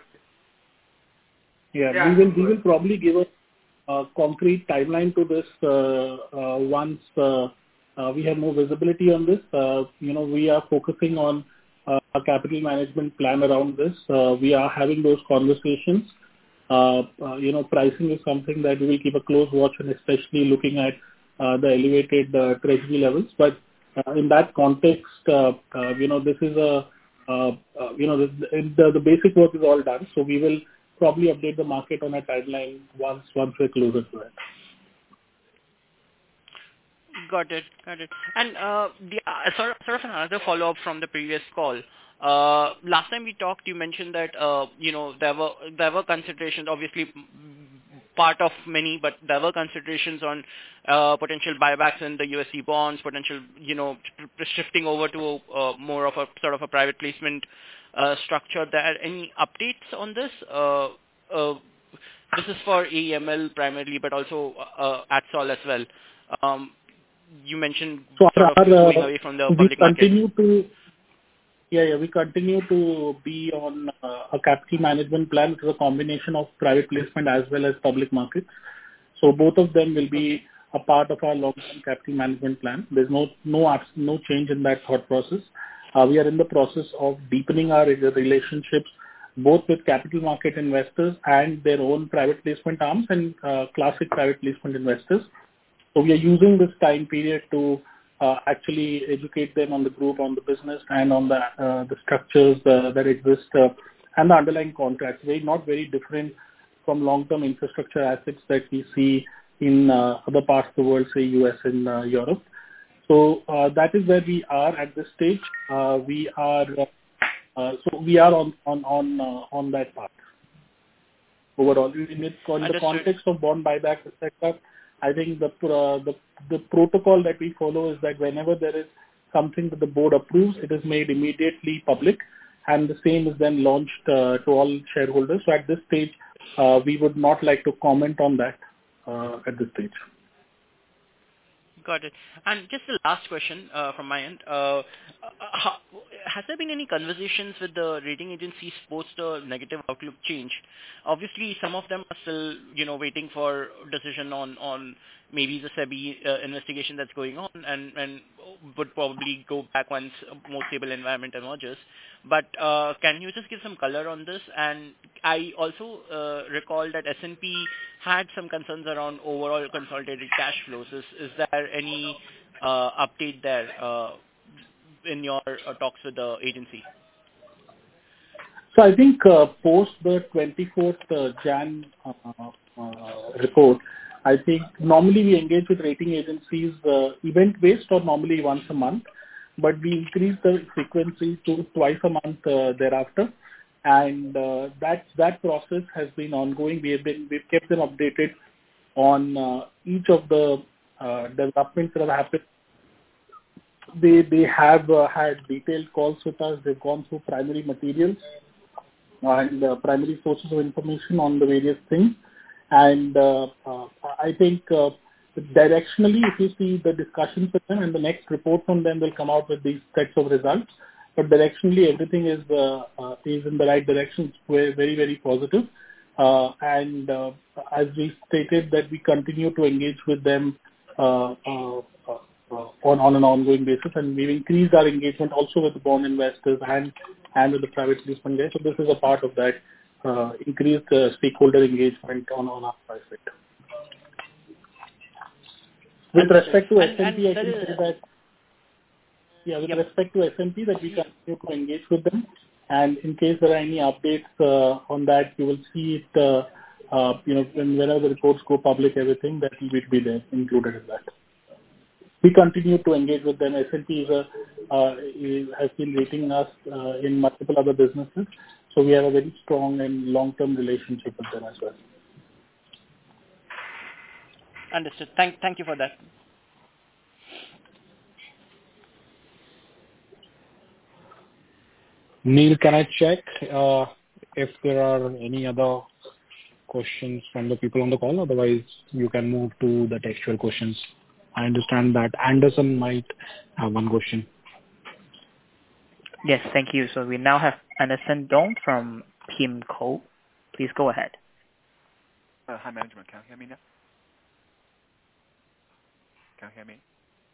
yeah, yeah, we will. We will probably give a Uh, concrete timeline to this uh, uh, once uh, uh, we have more visibility on this. Uh, you know, we are focusing on uh, a capital management plan around this. Uh, we are having those conversations. Uh, uh, you know, pricing is something that we will keep a close watch on, especially looking at uh, the elevated uh, treasury levels. But uh, in that context, uh, uh, you know, this is a uh, uh, you know the, the the basic work is all done. So we will probably update the market on a timeline once once we're closer to it. Got it. Got it. And uh, the, uh, sort, of, sort of another follow-up from the previous call. Uh, last time we talked, you mentioned that uh, you know there were there were considerations, obviously part of many, but there were considerations on uh, potential buybacks in the U S C bonds, potential you know shifting over to uh, more of a sort of a private placement uh, structure. There any updates on this? Uh, uh, this is for A E M L primarily, but also uh, A T S O L as well. Um, you mentioned so sort our, of moving uh, away from the we public continue market. to yeah yeah we continue to be on uh, a capital management plan, which is a combination of private placement as well as public markets. So both of them will be a part of our long-term capital management plan. There's no no no change in that thought process. Uh, we are in the process of deepening our relationships both with capital market investors and their own private placement arms and uh, classic private placement investors. So we are using this time period to uh, actually educate them on the group, on the business, and on the uh, the structures uh, that exist uh, and the underlying contracts. Very not very different from long-term infrastructure assets that we see in uh, other parts of the world, say U S and uh, Europe. So uh, that is where we are at this stage. Uh, we are uh, so we are on on on uh, on that path. Overall, in, in the context of bond buybacks, et cetera, I think the, uh, the the protocol that we follow is that whenever there is something that the board approves, it is made immediately public, and the same is then launched uh, to all shareholders. So at this stage, uh, we would not like to comment on that uh, at this stage. Got it. And just the last question uh, from my end. Uh, how, has there been any conversations with the rating agencies post the negative outlook change? Obviously, some of them are still, you know, waiting for decision on, on maybe the SEBI uh, investigation that's going on, and, and would probably go back once a more stable environment emerges. But uh, can you just give some color on this? And I also uh, recall that S and P had some concerns around overall consolidated cash flows. Is, is there any uh, update there uh, in your uh, talks with the agency? So I think uh, post the twenty-fourth uh, Jan uh, uh, report, I think normally we engage with rating agencies uh, event-based or normally once a month, but we increased the frequency to twice a month uh, thereafter, and uh, that that process has been ongoing. We have been we've kept them updated on uh, each of the uh, developments that have happened. They they have uh, had detailed calls with us. They've gone through primary materials and uh, primary sources of information on the various things. And uh, uh, I think uh, directionally, if you see the discussions with them and the next report from them will come out with these sets of results. But directionally, everything is uh, uh, is in the right direction. It's very, very, very positive. Uh, and uh, as we stated that we continue to engage with them uh, uh, uh, on, on an ongoing basis, and we've increased our engagement also with the bond investors and and with the private placement guys. So this is a part of that uh, increased uh, stakeholder engagement on, on our side. With respect to S and P, I can say that, yeah, with yep. respect to S and P, that we continue to engage with them. And in case there are any updates uh, on that, you will see it, uh, uh, you know, when, whenever the reports go public, everything that will be there included in that. We continue to engage with them. S and P is a, uh, is, has been rating us uh, in multiple other businesses. So we have a very strong and long-term relationship with them as well. Understood. Thank, thank you for that. Neil, can I check uh, if there are any other questions from the people on the call? Otherwise, you can move to the textual questions. I understand that Anderson might have one question. Yes, thank you. So we now have Anderson Dong from PIMCO. Please go ahead. Uh, hi, management. Can you hear me now? Can you hear me?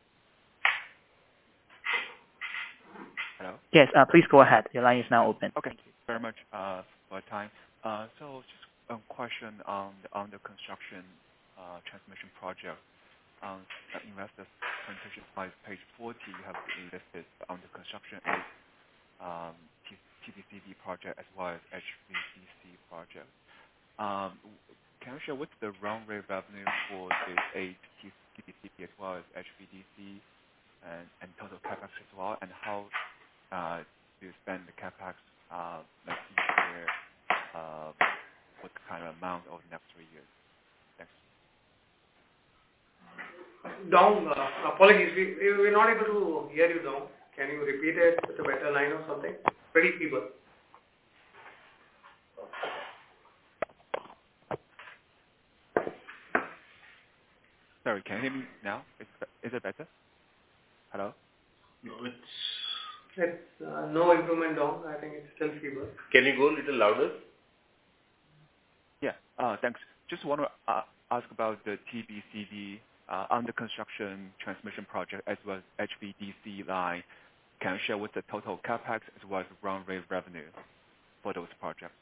Hello? Yes, uh, please go ahead. Your line is now open. Okay, thank you very much uh, for your time. Uh, so just a question on the, on the construction uh, transmission project. On the investor's presentation slide, page forty, you have listed on the construction is um, T B C B project as well as H V D C project. Um, can you share what's the run rate revenue for the eight T B C B as well as H V D C and, and total capex as well, and how uh, do you spend the capex uh, like each year? Uh, what kind of amount over the next three years? Thanks. Dong, uh, apologies, we, we, we're not able to hear you, Dong. Can you repeat it with a better line or something? Pretty feeble. Sorry, can you hear me now? Is, is it better? Hello? No, it's... It's uh, no improvement, Dong. I think it's still feeble. Can you go a little louder? Yeah, uh, thanks. Just want to uh, ask about the T B C B uh, under construction transmission project as well as H V D C line. Can you share what's the total capex as well as run rate revenue for those projects?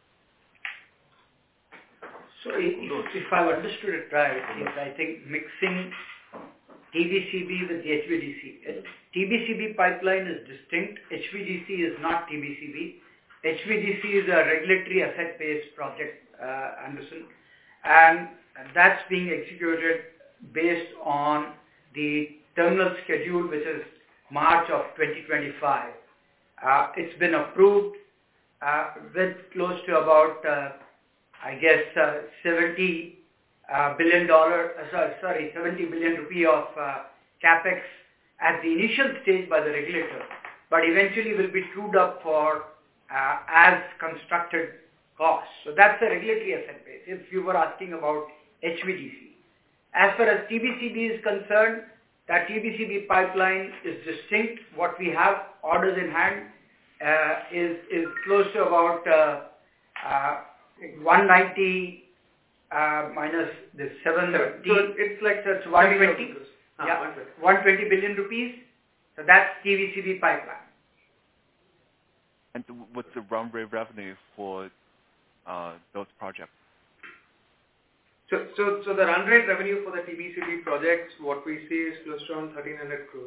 So if, if I've understood it right, is I think mixing T B C B with the H V D C. T B C B pipeline is distinct. H V D C is not T B C B. H V D C is a regulatory asset-based project, uh, Anderson, and that's being executed based on the terminal schedule, which is March of twenty twenty-five. Uh, it's been approved uh, with close to about, uh, I guess, uh, seventy uh, billion dollar, uh, sorry, sorry, seventy billion rupee of uh, capex at the initial stage by the regulator, but eventually will be trued up for uh, as constructed costs. So that's a regulatory asset base. If you were asking about H V D C, as far as T B C B is concerned, that T B C B pipeline is distinct. What we have orders in hand uh, is is close to about uh, uh, one hundred ninety uh, minus the seven thirty. So it's like the one twenty. Ah, Yeah, one twenty. one hundred twenty billion rupees. So that's T V C B pipeline. And what's the run rate revenue for uh, those projects? So, so, so the run rate revenue for the T B C B projects, what we see is close to around thirteen hundred crores.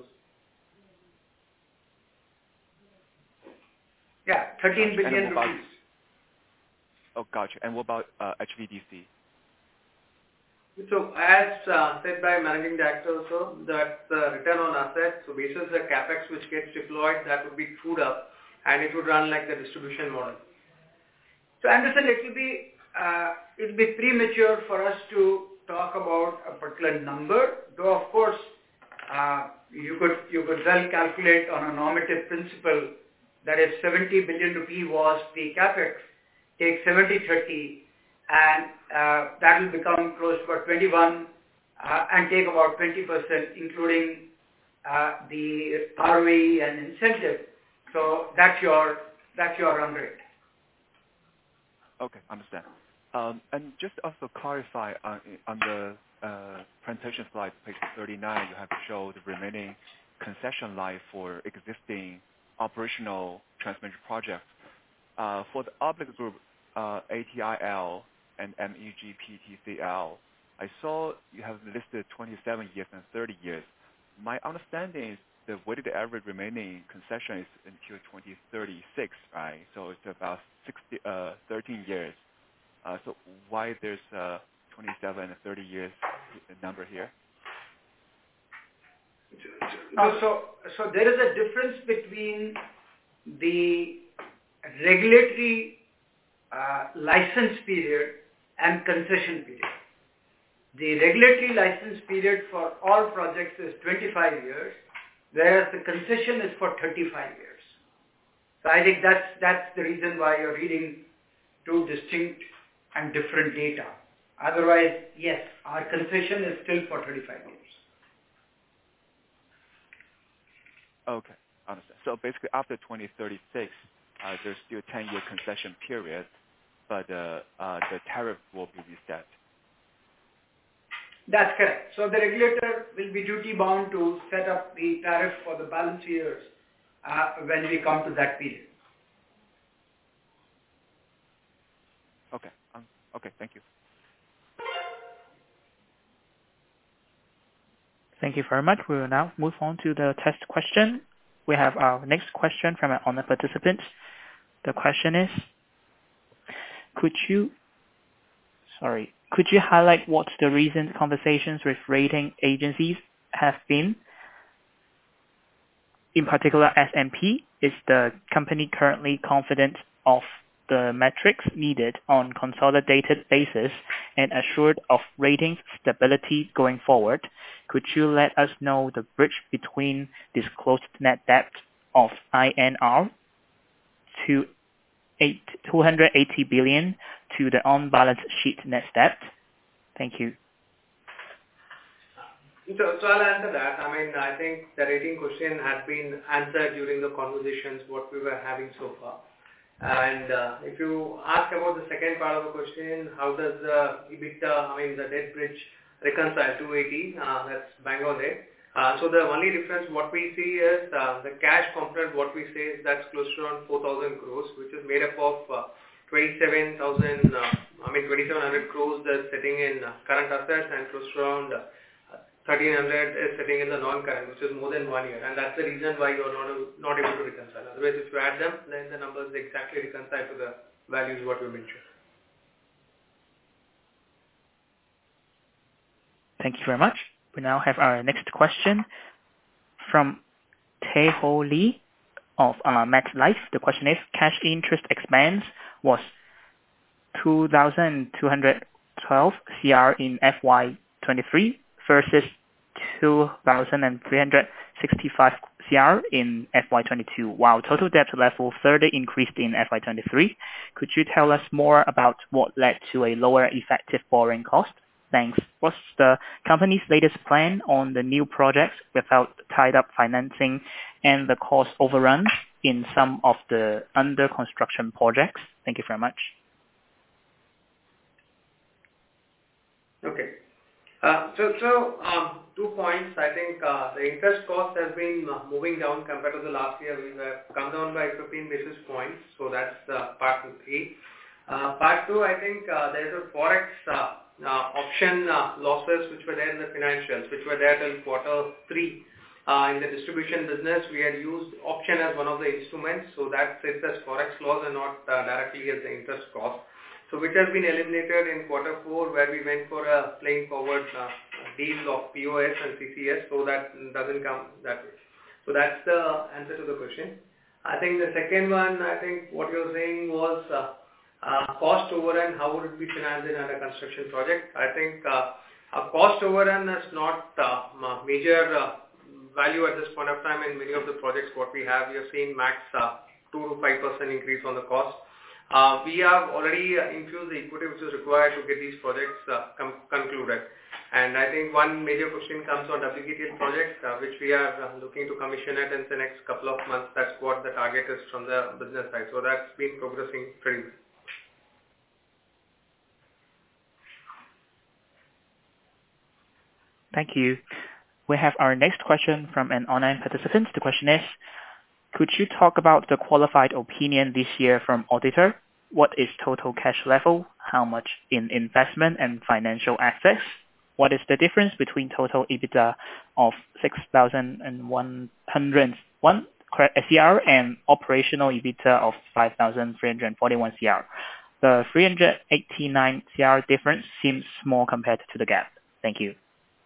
Yeah, thirteen billion about, rupees. Oh, gotcha. And what about uh, H V D C? So as uh, said by Managing Director also, that the return on assets, so basis the capex which gets deployed, that would be trued up and it would run like the distribution model. So Anderson, it will be uh, it will be premature for us to talk about a particular number, though of course uh, you could you could well calculate on a normative principle that if seventy billion rupee was the capex, take seventy thirty, and uh, that will become close to about twenty-one, uh, and take about twenty percent, including uh, the R O E and incentive. So that's your that's your run rate. Okay, understand. Um, and just also clarify on, on the uh, presentation slide, page thirty-nine, you have showed the remaining concession life for existing operational transmission projects. Uh, for the Oblig Group, uh, A T I L and M E G P T C L, I saw you have listed twenty-seven years and thirty years. My understanding is the weighted average remaining concession is until twenty thirty-six, right? So it's about sixty, uh, thirteen years. Uh, so why there's uh, twenty-seven and thirty years number here? No, so, so there is a difference between the regulatory uh, license period and concession period. The regulatory license period for all projects is twenty-five years, whereas the concession is for thirty-five years. So I think that's, that's the reason why you're reading two distinct and different data. Otherwise, yes, our concession is still for thirty-five years. Okay, understand. So basically after twenty thirty-six, uh, there's still a ten-year concession period, but uh, uh, the tariff will be reset. That's correct. So the regulator will be duty bound to set up the tariff for the balance years uh, when we come to that period. Okay. Um, okay. Thank you. Thank you very much. We will now move on to the test question. We have our next question from an honor participant. The question is, could you, sorry, could you highlight what the recent conversations with rating agencies have been? In particular, S and P, is the company currently confident of the metrics needed on consolidated basis and assured of ratings stability going forward? Could you let us know the bridge between disclosed net debt of I N R to two hundred eighty billion to the on-balance sheet net debt? Thank you. So, so I'll answer that. I mean, I think the rating question has been answered during the conversations what we were having so far. And uh, if you ask about the second part of the question, how does the EBITDA, I mean the debt bridge reconcile two eighty, uh, that's bang on it. Uh, so the only difference what we see is uh, the cash component, what we say is that's close to around four thousand crores, which is made up of uh, twenty-seven thousand, uh, I mean twenty-seven hundred crores that's sitting in uh, current assets and close to around uh, thirteen hundred is sitting in the non-current, which is more than one year, and that's the reason why you're not not able to reconcile. Otherwise, if you add them, then the numbers exactly reconcile to the values what we mentioned. Thank you very much. We now have our next question from Tae-Ho Lee of uh, MetLife. The question is, cash interest expense was two thousand two hundred twelve crore in F Y twenty-three versus two thousand three hundred sixty-five crore in F Y twenty-two, while total debt level further increased in F Y twenty-three. Could you tell us more about what led to a lower effective borrowing cost? Thanks. What's the company's latest plan on the new projects without tied-up financing and the cost overruns in some of the under-construction projects? Thank you very much. Okay. Uh, so, so um, two points. I think uh, the interest cost has been uh, moving down compared to the last year. We have come down by fifteen basis points. So that's uh, part A. Uh, part two, I think uh, there is a forex uh, uh, option uh, losses which were there in the financials, which were there till quarter three. Uh, in the distribution business, we had used option as one of the instruments. So that sits as forex loss and not uh, directly as the interest cost. So which has been eliminated in quarter four, where we went for a plain forward uh, deal of P O S and C C S, so that doesn't come that way. So that's the answer to the question. I think the second one, I think what you're saying was uh, uh, cost overrun, how would it be financed in a construction project? I think uh, a cost overrun is not uh, major uh, value at this point of time in many of the projects what we have. We have seen max uh, two to five percent increase on the cost. Uh, we have already uh, infused the equity which is required to get these projects uh, com- concluded. And I think one major question comes on W K T L project, uh, which we are uh, looking to commission it in the next couple of months. That's what the target is from the business side. So that's been progressing pretty well. Thank you. We have our next question from an online participant. The question is, could you talk about the qualified opinion this year from auditor? What is total cash level? How much in investment and financial assets? What is the difference between total EBITDA of six thousand one hundred one C R and operational EBITDA of five thousand three hundred forty-one C R? The three hundred eighty-nine C R difference seems small compared to the gap. Thank you.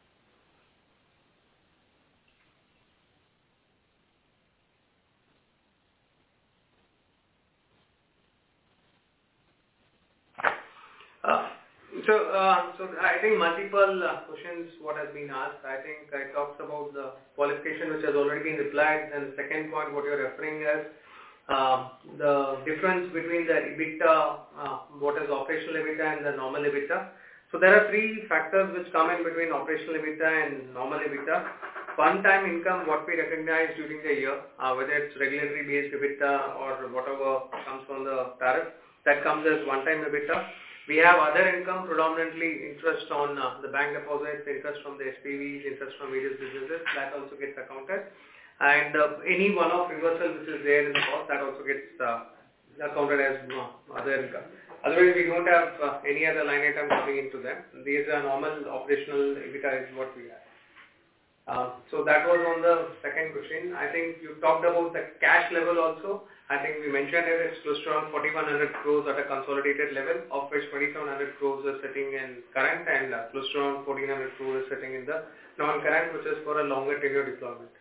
Uh, so, uh, so I think multiple uh, questions what has been asked. I think I talked about the qualification which has already been replied. And the second point what you're referring as uh, the difference between the EBITDA, uh, what is operational EBITDA and the normal EBITDA. So there are three factors which come in between operational EBITDA and normal EBITDA. One-time income what we recognize during the year, uh, whether it's regulatory based EBITDA or whatever comes from the tariff, that comes as one-time EBITDA. We have other income, predominantly interest on uh, the bank deposits, interest from the S P Vs, interest from various businesses, that also gets accounted. And uh, any one-off reversal which is there in the cost, that also gets uh, accounted as uh, other income. Otherwise, we don't have uh, any other line item coming into them. These are normal operational EBITDA is what we have. Uh, so that was on the second question. I think you talked about the cash level also. I think we mentioned it, it's close to around forty-one hundred crores at a consolidated level, of which twenty-seven hundred crores is sitting in current and uh, close to around fourteen hundred crores is sitting in the non-current, which is for a longer tenure deployment.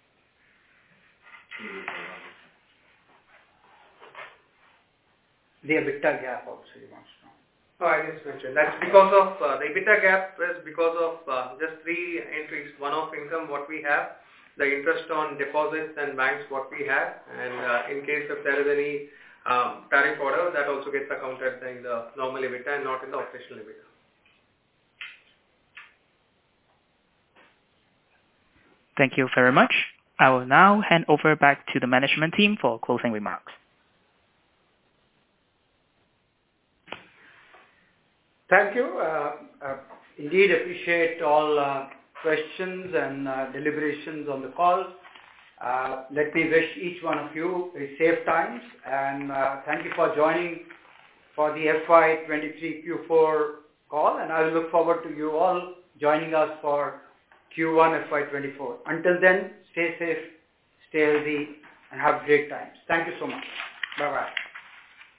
The EBITDA gap also you want to know. Oh, I just mentioned. That's because of, uh, the EBITDA gap is because of uh, just three entries, one-off income what we have, the interest on deposits and banks what we have, and uh, in case if there is any um, tariff order, that also gets accounted in the normal EBITDA and not in the operational EBITDA. Thank you very much. I will now hand over back to the management team for closing remarks. Thank you. Uh, uh, indeed appreciate all uh, questions and uh, deliberations on the call. Uh, let me wish each one of you a safe times, and uh, thank you for joining for the F Y twenty-three Q four call, and I will look forward to you all joining us for Q one F Y twenty-four. Until then, stay safe, stay healthy, and have great times. Thank you so much. Bye-bye.